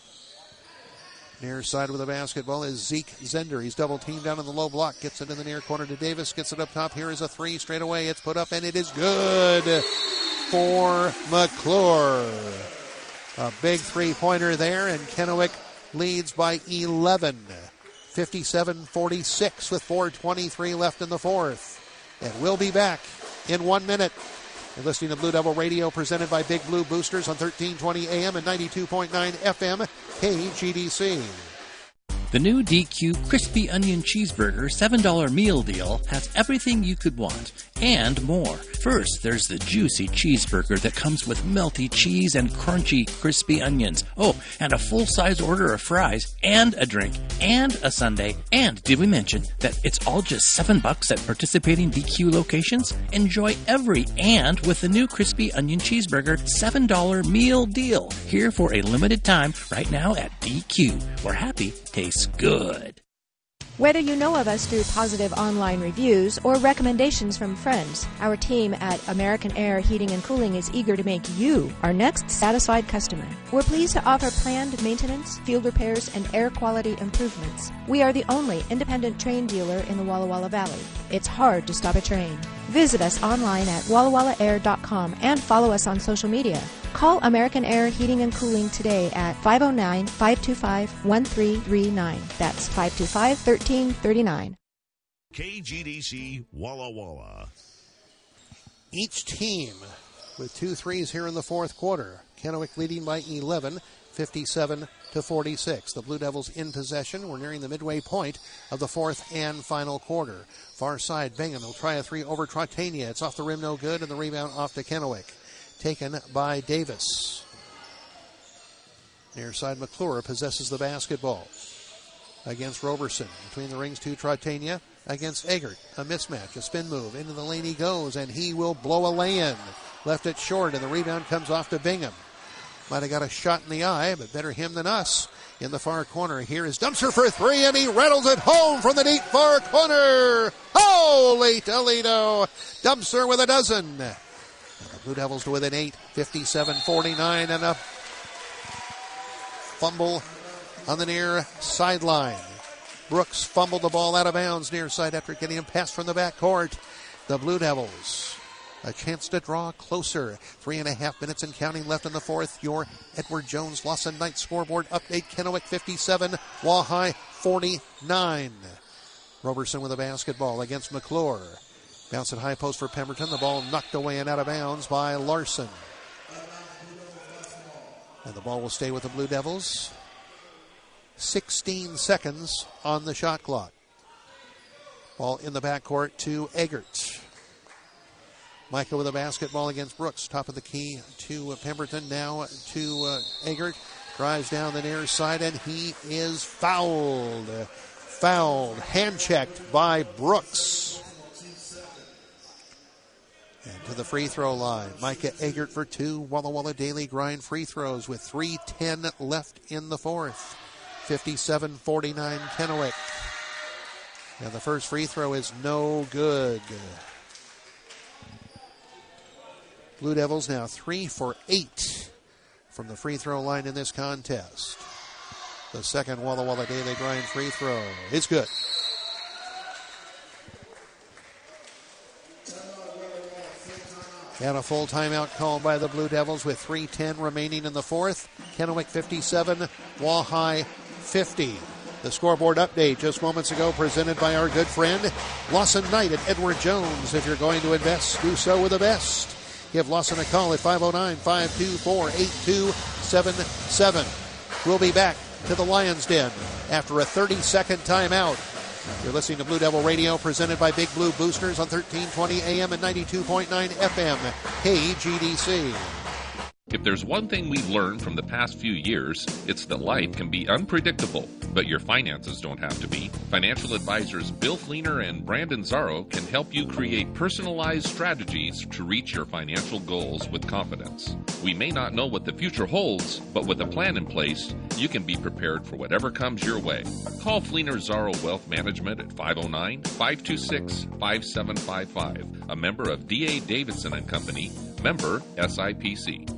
Near side with the basketball is Zeke Zender. He's double teamed down in the low block. Gets it in the near corner to Davis. Gets it up top. Here is a three straight away. It's put up and it is good for McClure. A big three-pointer there, and Kennewick leads by 11. 57-46 with 4:23 left in the fourth. And we'll be back in 1 minute. You're listening to Blue Devil Radio, presented by Big Blue Boosters on 1320 AM and 92.9 FM KGDC. The new DQ Crispy Onion Cheeseburger $7 meal deal has everything you could want and more. First, there's the juicy cheeseburger that comes with melty cheese and crunchy crispy onions. Oh, and a full-size order of fries and a drink and a sundae. And did we mention that it's all just $7 at participating DQ locations? Enjoy every and with the new Crispy Onion Cheeseburger $7 meal deal. Here for a limited time right now at DQ, where happy tastes good. Whether you know of us through positive online reviews or recommendations from friends, our team at American Air Heating and Cooling is eager to make you our next satisfied customer. We're pleased to offer planned maintenance, field repairs, and air quality improvements. We are the only independent train dealer in the Walla Walla Valley. It's hard to stop a train. Visit us online at wallawallaair.com and follow us on social media. Call American Air Heating and Cooling today at 509-525-1339. That's 525-1339. KGDC Walla Walla. Each team with 2 threes here in the fourth quarter. Kennewick leading by 11, 57-46. The Blue Devils in possession. We're nearing the midway point of the fourth and final quarter. Far side, Bingham will try a three over Trotania. It's off the rim, no good, and the rebound off to Kennewick. Taken by Davis. Near side, McClure possesses the basketball against Roberson. Between the rings to Trotania against Eggert. A mismatch, a spin move. Into the lane he goes, and he will blow a lay-in. Left it short, and the rebound comes off to Bingham. Might have got a shot in the eye, but better him than us. In the far corner, here is Dumpster for three, and he rattles it home from the deep far corner. Holy Toledo! Dumpster with a dozen. And the Blue Devils to within 8, 57-49, and a fumble on the near sideline. Brooks fumbled the ball out of bounds near side after getting him passed from the backcourt. The Blue Devils, a chance to draw closer. 3.5 minutes and counting left in the fourth. Your Edward Jones Lawson Knight scoreboard update. Kennewick 57, Wahai 49. Roberson with a basketball against McClure. Bounce at high post for Pemberton. The ball knocked away and out of bounds by Larson. And the ball will stay with the Blue Devils. 16 seconds on the shot clock. Ball in the backcourt to Eggert. Micah with a basketball against Brooks. Top of the key to Pemberton. Now to Eggert. Drives down the near side, and he is fouled. Hand-checked by Brooks. And to the free throw line. Micah Eggert for 2 Walla Walla Daily Grind free throws with 3:10 left in the fourth. 57-49 Kennewick. And the first free throw is no good. Blue Devils now 3 for 8 from the free throw line in this contest. The second Walla Walla Daily Grind free throw is good. And a full timeout called by the Blue Devils with 3:10 remaining in the fourth. Kennewick 57, Wahai 50. The scoreboard update just moments ago presented by our good friend Lawson Knight at Edward Jones. If you're going to invest, do so with the best. Give Lawson a call at 509-524-8277. We'll be back to the Lions Den after a 30-second timeout. You're listening to Blue Devil Radio presented by Big Blue Boosters on 1320 AM and 92.9 FM, KGDC. If there's one thing we've learned from the past few years, it's that life can be unpredictable, but your finances don't have to be. Financial advisors Bill Fleener and Brandon Zarro can help you create personalized strategies to reach your financial goals with confidence. We may not know what the future holds, but with a plan in place, you can be prepared for whatever comes your way. Call Fleener Zarro Wealth Management at 509-526-5755, a member of D.A. Davidson and Company, member SIPC.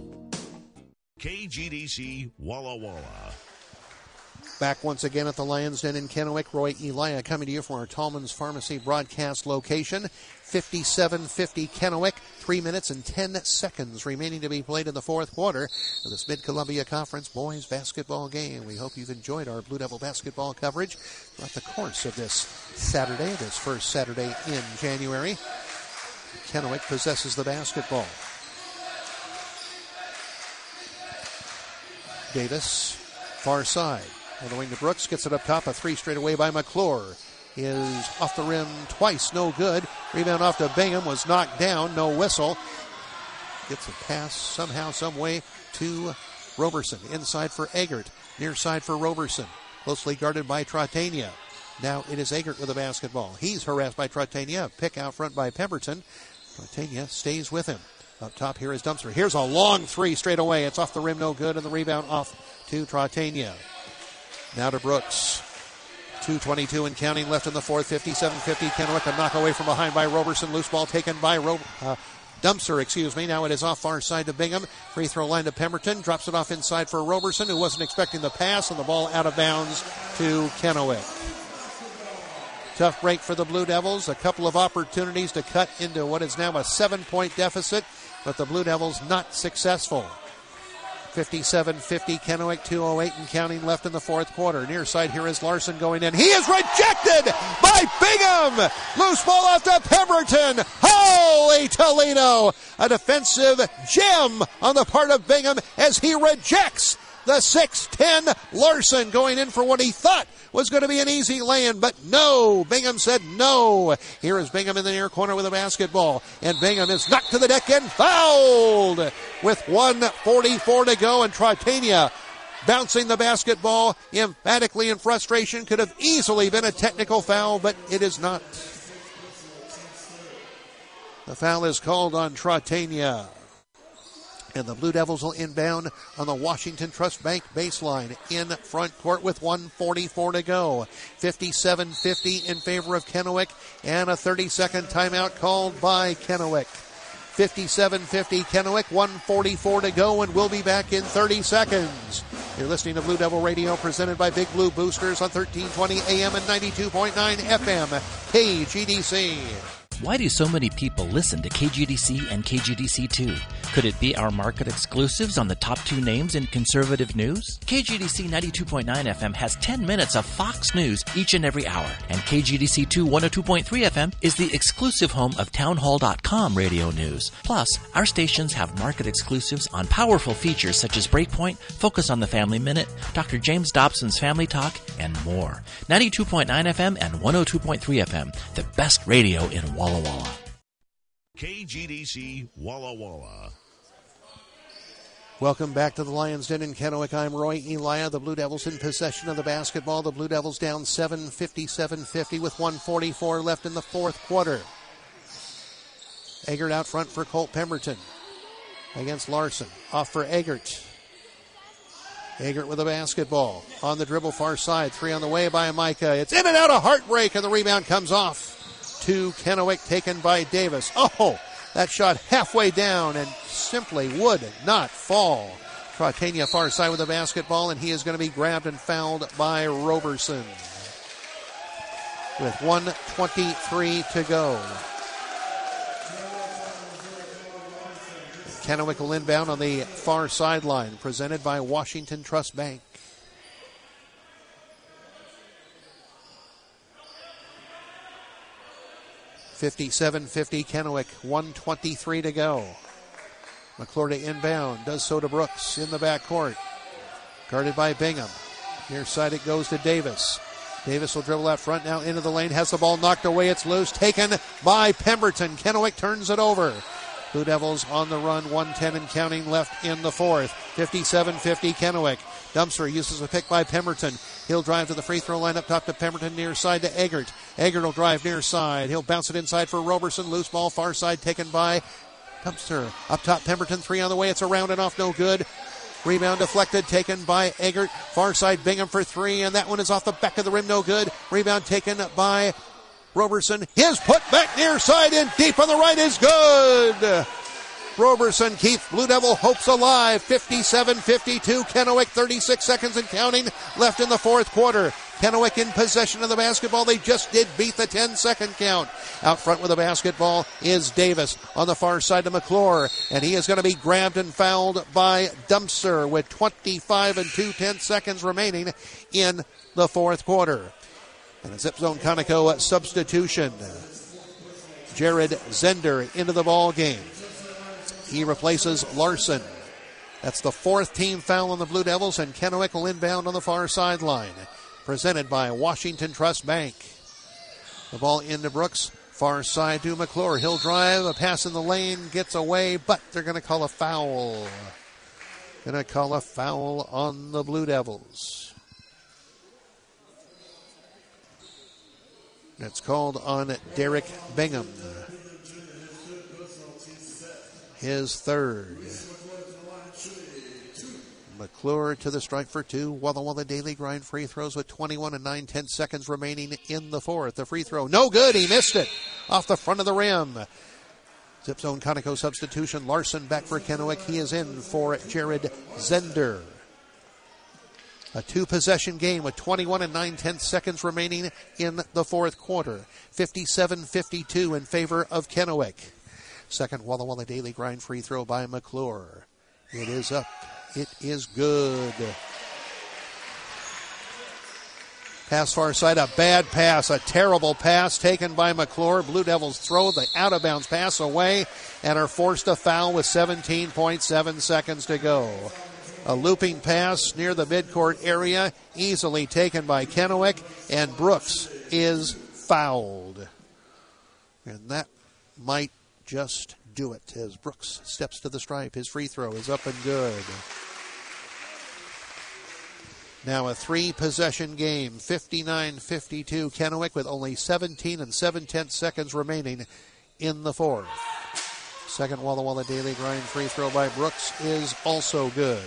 KGDC Walla Walla. Back once again at the Lions Den in Kennewick. Roy Elia coming to you from our Tallman's Pharmacy broadcast location. 57-50 Kennewick. 3 minutes and 10 seconds remaining to be played in the fourth quarter of this Mid-Columbia Conference boys basketball game. We hope you've enjoyed our Blue Devil basketball coverage throughout the course of this Saturday, this first Saturday in January. Kennewick possesses the basketball. Davis, far side. On the wing to Brooks, gets it up top. A three straight away by McClure. Is off the rim twice, no good. Rebound off to Bingham, was knocked down, no whistle. Gets a pass somehow, some way to Roberson. Inside for Eggert, near side for Roberson. Closely guarded by Trotania. Now it is Eggert with the basketball. He's harassed by Trotania. Pick out front by Pemberton. Trotania stays with him. Up top here is Dumpster. Here's a long three straight away. It's off the rim, no good, and the rebound off to Trotania. Now to Brooks. 2:22 and counting left in the fourth. 57-50. Kennewick, a knock away from behind by Roberson. Loose ball taken by Dumpster. Now it is off far side to Bingham. Free throw line to Pemberton. Drops it off inside for Roberson, who wasn't expecting the pass, and the ball out of bounds to Kennewick. Tough break for the Blue Devils. A couple of opportunities to cut into what is now a 7-point deficit, but the Blue Devils not successful. 57-50 Kennewick, 2:08 and counting left in the fourth quarter. Near side here is Larson going in. He is rejected by Bingham. Loose ball off to Pemberton. Holy Toledo! A defensive gem on the part of Bingham as he rejects the 6'10 Larson, going in for what he thought was going to be an easy lay-in, but no. Bingham said no. Here is Bingham in the near corner with a basketball, and Bingham is knocked to the deck and fouled with 1:44 to go, and Trotania bouncing the basketball emphatically in frustration. Could have easily been a technical foul, but it is not. The foul is called on Trotania. And the Blue Devils will inbound on the Washington Trust Bank baseline in front court with 1:44 to go. 57-50 in favor of Kennewick, and a 30-second timeout called by Kennewick. 57-50 Kennewick, 1:44 to go, and we'll be back in 30 seconds. You're listening to Blue Devil Radio presented by Big Blue Boosters on 1320 AM and 92.9 FM, KGDC. Why do so many people listen to KGDC and KGDC2? Could it be our market exclusives on the top 2 names in conservative news? KGDC 92.9 FM has 10 minutes of Fox News each and every hour, and KGDC 102.3 FM is the exclusive home of townhall.com radio news. Plus, our stations have market exclusives on powerful features such as Breakpoint, Focus on the Family Minute, Dr. James Dobson's Family Talk, and more. 92.9 FM and 102.3 FM, the best radio in Walla Walla. KGDC Walla Walla. Welcome back to the Lions Den in Kennewick. I'm Roy Elia. The Blue Devils in possession of the basketball. The Blue Devils down 57-50 with 1:44 left in the fourth quarter. Eggert out front for Colt Pemberton against Larson. Off for Eggert. Eggert with the basketball. On the dribble, far side. 3 on the way by Micah. It's in and out, a heartbreak, and the rebound comes off to Kennewick, taken by Davis. Oh, that shot halfway down and simply would not fall. Trotania far side with the basketball, and he is going to be grabbed and fouled by Roberson with 1:23 to go. Kennewick will inbound on the far sideline, presented by Washington Trust Bank. (57-50) Kennewick, 1:23 to go. McClure to inbound, does so to Brooks in the backcourt. Guarded by Bingham. Near side it goes to Davis. Davis will dribble out front now into the lane, has the ball knocked away, it's loose, taken by Pemberton. Kennewick turns it over. Blue Devils on the run, 1:10 and counting left in the fourth. 57-50 Kennewick. Dumpster uses a pick by Pemberton. He'll drive to the free throw line up top to Pemberton, near side to Eggert. Eggert will drive near side. He'll bounce it inside for Roberson. Loose ball far side taken by Dumpster. Up top Pemberton, 3 on the way. It's around and off, no good. Rebound deflected, taken by Eggert. Far side Bingham for 3, and that one is off the back of the rim, no good. Rebound taken by Roberson. His put back near side and deep on the right is good. Roberson keeps Blue Devil hopes alive. 57-52. Kennewick, 36 seconds and counting left in the fourth quarter. Kennewick in possession of the basketball. They just did beat the 10-second count. Out front with the basketball is Davis. On the far side to McClure. And he is going to be grabbed and fouled by Dumpster with 25 and 2/10 seconds remaining in the fourth quarter. And a Zip Zone Conoco substitution. Jared Zender into the ball game. He replaces Larson. That's the fourth team foul on the Blue Devils, and Kennewick will inbound on the far sideline. Presented by Washington Trust Bank. The ball into Brooks. Far side to McClure. He'll drive. A pass in the lane. Gets away, but they're going to call a foul. Going to call a foul on the Blue Devils. It's called on Derek Bingham. His third. McClure to the strike for 2. Walla Walla Daily Grind free throws with 21 and 9/10 seconds remaining in the fourth. The free throw, no good. He missed it off the front of the rim. Zip Zone Conoco substitution. Larson back for Kennewick. He is in for Jared Zender. A 2-possession game with 21 and 9/10 seconds remaining in the fourth quarter. 57-52 in favor of Kennewick. Second Walla Walla Daily Grind free throw by McClure. It is up. It is good. Pass far side, a bad pass, a terrible pass taken by McClure. Blue Devils throw the out-of-bounds pass away and are forced to foul with 17.7 seconds to go. A looping pass near the midcourt area, easily taken by Kennewick, and Brooks is fouled. And that might just do it as Brooks steps to the stripe. His free throw is up and good. Now a 3-possession game, 59-52. Kennewick with only 17 and 7/10 seconds remaining in the fourth. Second Walla Walla Daily Grind free throw by Brooks is also good.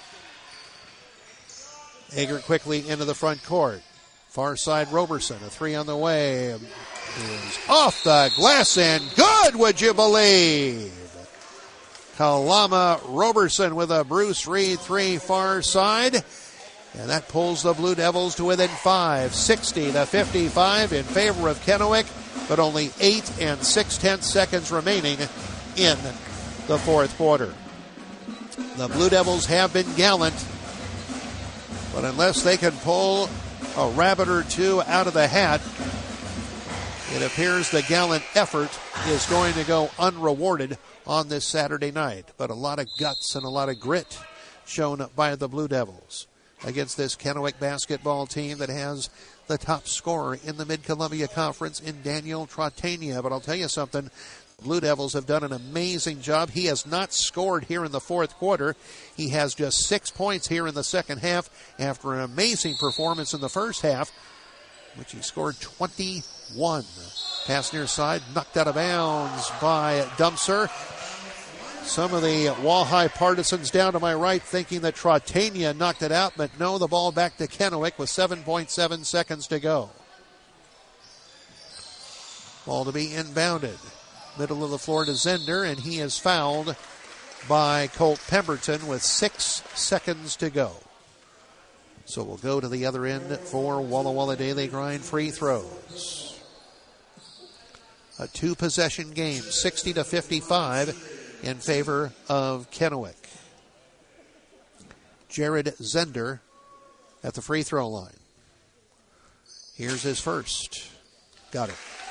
Eggert quickly into the front court. Far side Roberson, a 3 on the way. Is off the glass and good, would you believe? Kalama Roberson with a Bruce Reed 3 far side. And that pulls the Blue Devils to within 5, 60-55 in favor of Kennewick, but only 8 and 6/10 seconds remaining in the fourth quarter. The Blue Devils have been gallant, but unless they can pull a rabbit or two out of the hat, it appears the gallant effort is going to go unrewarded on this Saturday night. But a lot of guts and a lot of grit shown by the Blue Devils against this Kennewick basketball team that has the top scorer in the Mid-Columbia Conference in Daniel Trotania. But I'll tell you something, Blue Devils have done an amazing job. He has not scored here in the fourth quarter. He has just 6 points here in the second half after an amazing performance in the first half, which he scored 21. Pass near side, knocked out of bounds by Dumpser. Some of the Wall-High partisans down to my right thinking that Trotania knocked it out, but no, the ball back to Kennewick with 7.7 seconds to go. Ball to be inbounded. Middle of the floor to Zender, and he is fouled by Colt Pemberton with 6 seconds to go. So we'll go to the other end for Walla Walla Daily Grind free throws. A two-possession game, 60-55 in favor of Kennewick. Jared Zender at the free throw line. Here's his first. Got it.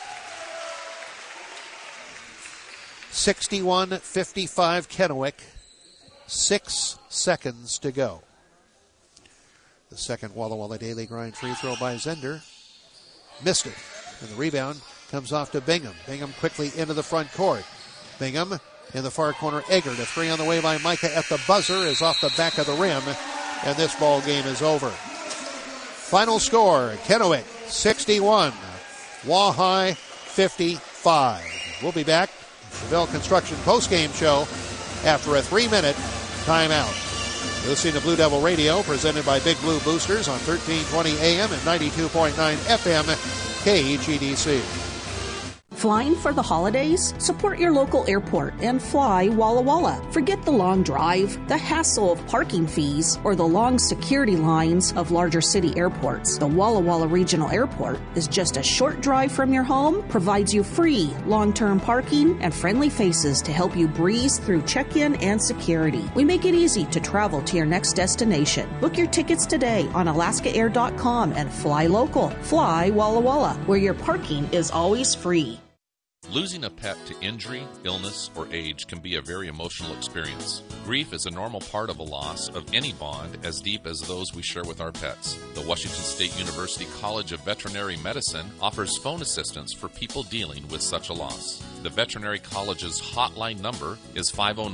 61-55 Kennewick. 6 seconds to go. The second Walla Walla Daily Grind free throw by Zender. Missed it. And the rebound comes off to Bingham. Bingham quickly into the front court. Bingham in the far corner. Eggert, a three on the way by Micah at the buzzer, is off the back of the rim. And this ball game is over. Final score, Kennewick 61, Wall-High 55. We'll be back. Chevelle Construction postgame show after a 3-minute timeout. You're listening to Blue Devil Radio, presented by Big Blue Boosters on 1320 AM and 92.9 FM, KGDC. Flying for the holidays? Support your local airport and fly Walla Walla. Forget the long drive, the hassle of parking fees, or the long security lines of larger city airports. The Walla Walla Regional Airport is just a short drive from your home, provides you free long-term parking and friendly faces to help you breeze through check-in and security. We make it easy to travel to your next destination. Book your tickets today on alaskaair.com and fly local. Fly Walla Walla, where your parking is always free. Losing a pet to injury, illness, or age can be a very emotional experience. Grief is a normal part of a loss of any bond as deep as those we share with our pets. The Washington State University College of Veterinary Medicine offers phone assistance for people dealing with such a loss. The Veterinary College's hotline number is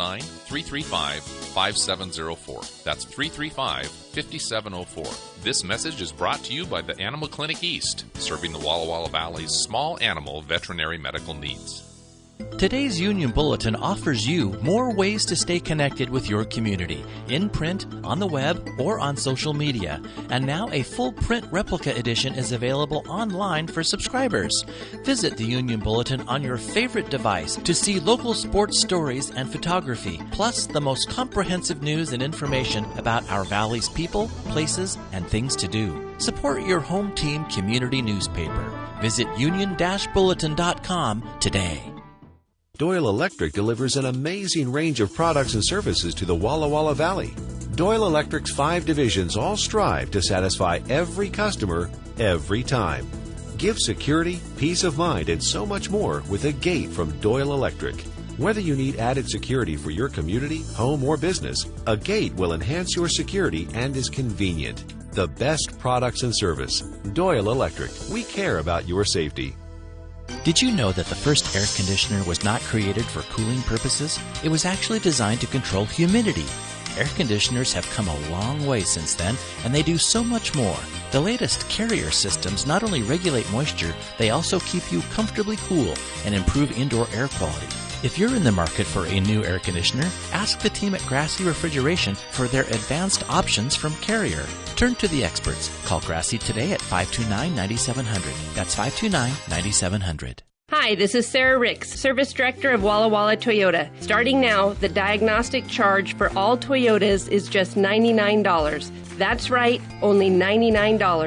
509-335-5704. That's 335-5704. This message is brought to you by the Animal Clinic East, serving the Walla Walla Valley's small animal veterinary medical needs. Today's Union Bulletin offers you more ways to stay connected with your community, in print, on the web, or on social media. And now a full print replica edition is available online for subscribers. Visit the Union Bulletin on your favorite device to see local sports stories and photography, plus the most comprehensive news and information about our valley's people, places, and things to do. Support your home team community newspaper. Visit union-bulletin.com today. Doyle Electric delivers an amazing range of products and services to the Walla Walla Valley. Doyle Electric's 5 divisions all strive to satisfy every customer, every time. Give security, peace of mind, and so much more with a gate from Doyle Electric. Whether you need added security for your community, home, or business, a gate will enhance your security and is convenient. The best products and service. Doyle Electric. We care about your safety. Did you know that the first air conditioner was not created for cooling purposes? It was actually designed to control humidity. Air conditioners have come a long way since then, and they do so much more. The latest Carrier systems not only regulate moisture, they also keep you comfortably cool and improve indoor air quality. If you're in the market for a new air conditioner, ask the team at Grassy Refrigeration for their advanced options from Carrier. Turn to the experts. Call Grassy today at 529-9700. That's 529-9700. Hi, this is Sarah Ricks, Service Director of Walla Walla Toyota. Starting now, the diagnostic charge for all Toyotas is just $99. That's right, only $99.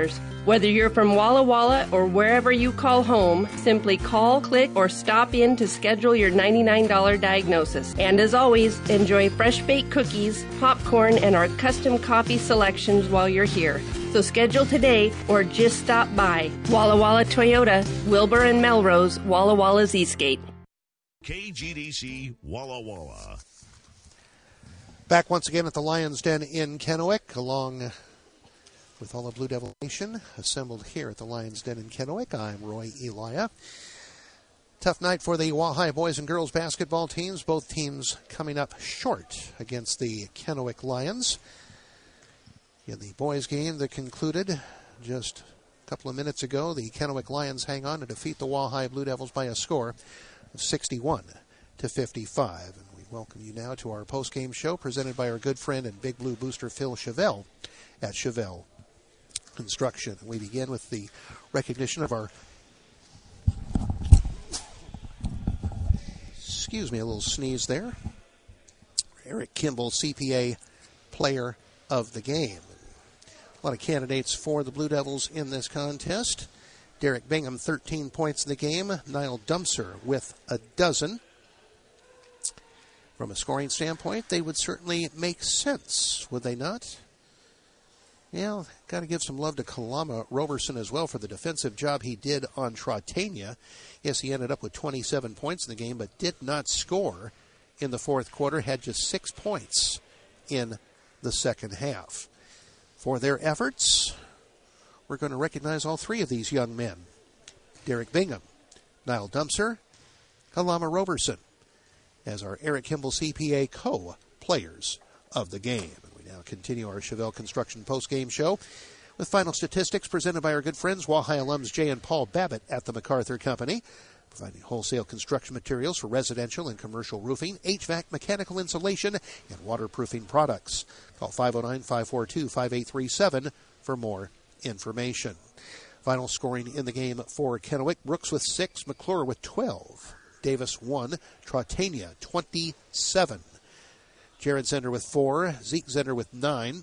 Whether you're from Walla Walla or wherever you call home, simply call, click, or stop in to schedule your $99 diagnosis. And as always, enjoy fresh baked cookies, popcorn, and our custom coffee selections while you're here. So schedule today or just stop by. Walla Walla Toyota, Wilbur and Melrose, Walla Walla's Eastgate. KGDC Walla Walla. Back once again at the Lions Den in Kennewick, along with all of Blue Devil Nation assembled here at the Lions Den in Kennewick. I'm Roy Elia. Tough night for the Wahai boys and girls basketball teams. Both teams coming up short against the Kennewick Lions. In the boys game that concluded just a couple of minutes ago, the Kennewick Lions hang on to defeat the Wahai Blue Devils by a score of 61-55. And we welcome you now to our post-game show presented by our good friend and Big Blue booster Phil Chevelle at Chevelle Construction. We begin with the recognition of our, excuse me, a little sneeze there, Eric Kimball, CPA Player of the Game. A lot of candidates for the Blue Devils in this contest. Derek Bingham, 13 points in the game. Niall Dumpser with a dozen. From a scoring standpoint, they would certainly make sense, would they not? Yeah, got to give some love to Kalama Roberson as well for the defensive job he did on Trotania. Yes, he ended up with 27 points in the game, but did not score in the fourth quarter, had just 6 points in the second half. For their efforts, we're going to recognize all three of these young men. Derek Bingham, Niall Dumpser, Kalama Roberson, as our Eric Kimball CPA co-players of the game. Now continue our Chevelle Construction post-game show with final statistics presented by our good friends, Wahai alums Jay and Paul Babbitt at the MacArthur Company, providing wholesale construction materials for residential and commercial roofing, HVAC, mechanical insulation, and waterproofing products. Call 509-542-5837 for more information. Final scoring in the game for Kennewick: Brooks with 6, McClure with 12, Davis 1, Trotania 27. Jared Zender with 4, Zeke Zender with 9,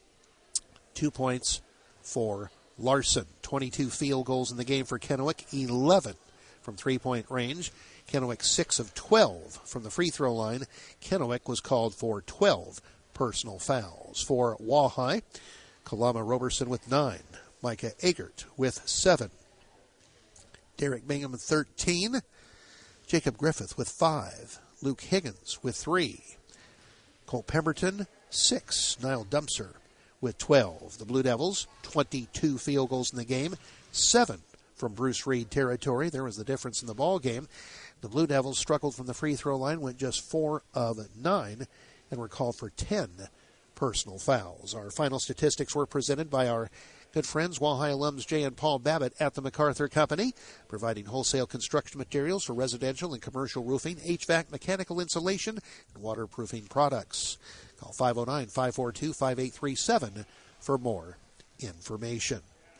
2 points for Larson. 22 field goals in the game for Kennewick, 11 from three-point range. Kennewick 6 of 12 from the free throw line. Kennewick was called for 12 personal fouls. For Wahai, Kalama Roberson with 9, Micah Egert with 7, Derek Bingham with 13, Jacob Griffith with 5, Luke Higgins with 3, Cole Pemberton, 6. Niall Dumpser with 12. The Blue Devils, 22 field goals in the game, 7 from Bruce Reed territory. There was the difference in the ball game. The Blue Devils struggled from the free throw line, went just 4 of 9, and were called for 10 personal fouls. Our final statistics were presented by our good friends, Wahai alums Jay and Paul Babbitt at the MacArthur Company, providing wholesale construction materials for residential and commercial roofing, HVAC, mechanical insulation, and waterproofing products. Call 509-542-5837 for more information.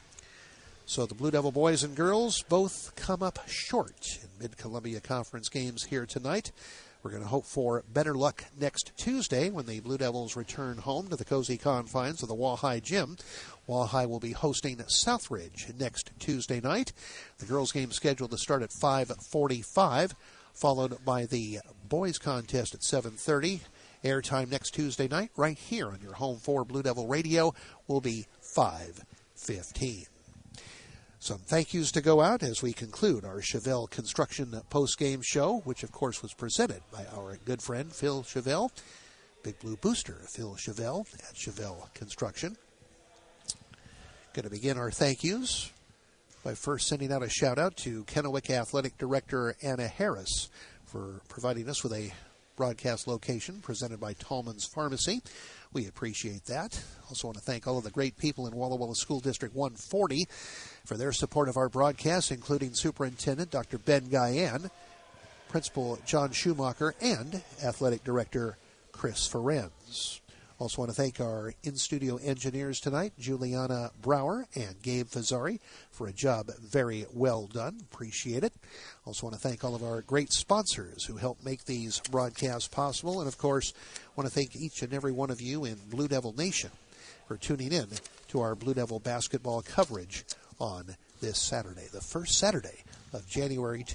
So the Blue Devil boys and girls both come up short in Mid-Columbia Conference games here tonight. We're going to hope for better luck next Tuesday when the Blue Devils return home to the cozy confines of the Wahai Gym. Wahai will be hosting Southridge next Tuesday night. The girls' game scheduled to start at 5:45, followed by the boys' contest at 7:30. Airtime next Tuesday night right here on your home for Blue Devil Radio will be 5:15. Some thank yous to go out as we conclude our Chevelle Construction post-game show, which of course was presented by our good friend Phil Chevelle, Big Blue booster Phil Chevelle at Chevelle Construction. Going to begin our thank yous by first sending out a shout out to Kennewick Athletic Director Anna Harris for providing us with a broadcast location presented by Tallman's Pharmacy. We appreciate that. Also want to thank all of the great people in Walla Walla School District 140 for their support of our broadcast, including Superintendent Dr. Ben Guyan, Principal John Schumacher, and Athletic Director Chris Ferenz. Also want to thank our in-studio engineers tonight, Juliana Brower and Gabe Fazzari, for a job very well done. Appreciate it. Also want to thank all of our great sponsors who help make these broadcasts possible. And, of course, want to thank each and every one of you in Blue Devil Nation for tuning in to our Blue Devil basketball coverage on this Saturday, the first Saturday of January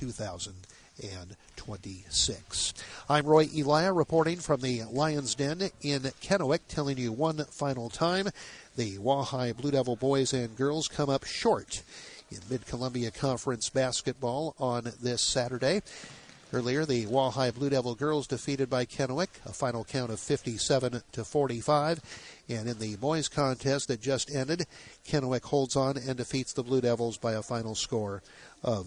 2026. I'm Roy Elia reporting from the Lions Den in Kennewick, telling you one final time, the Wahai Blue Devil boys and girls come up short in Mid-Columbia Conference basketball on this Saturday. Earlier, the Wahai Blue Devil girls defeated by Kennewick, a final count of 57-45. And in the boys contest that just ended, Kennewick holds on and defeats the Blue Devils by a final score of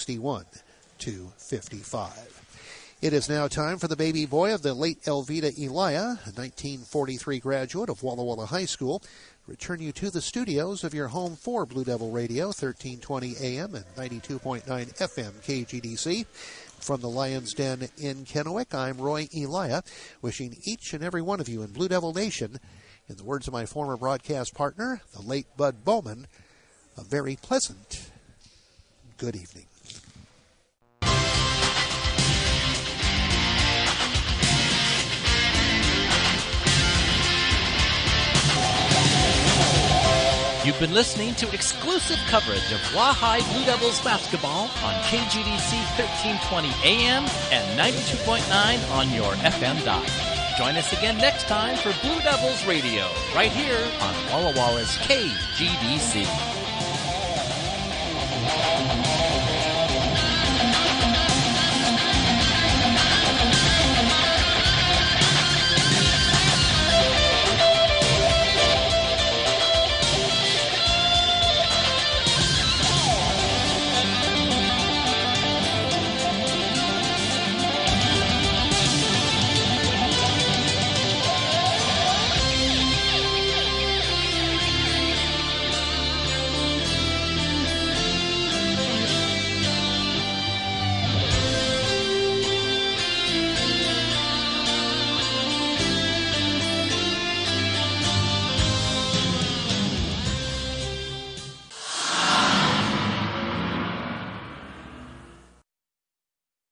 61-55. It is now time for the baby boy of the late Elvita Elia, a 1943 graduate of Walla Walla High School, return you to the studios of your home for Blue Devil Radio, 1320 AM and 92.9 FM KGDC. From the Lions Den in Kennewick, I'm Roy Elia, wishing each and every one of you in Blue Devil Nation, in the words of my former broadcast partner, the late Bud Bowman, a very pleasant good evening. You've been listening to exclusive coverage of Wahai Blue Devils basketball on KGDC 1320 AM and 92.9 on your FM dial. Join us again next time for Blue Devils Radio, right here on Walla Walla's KGDC.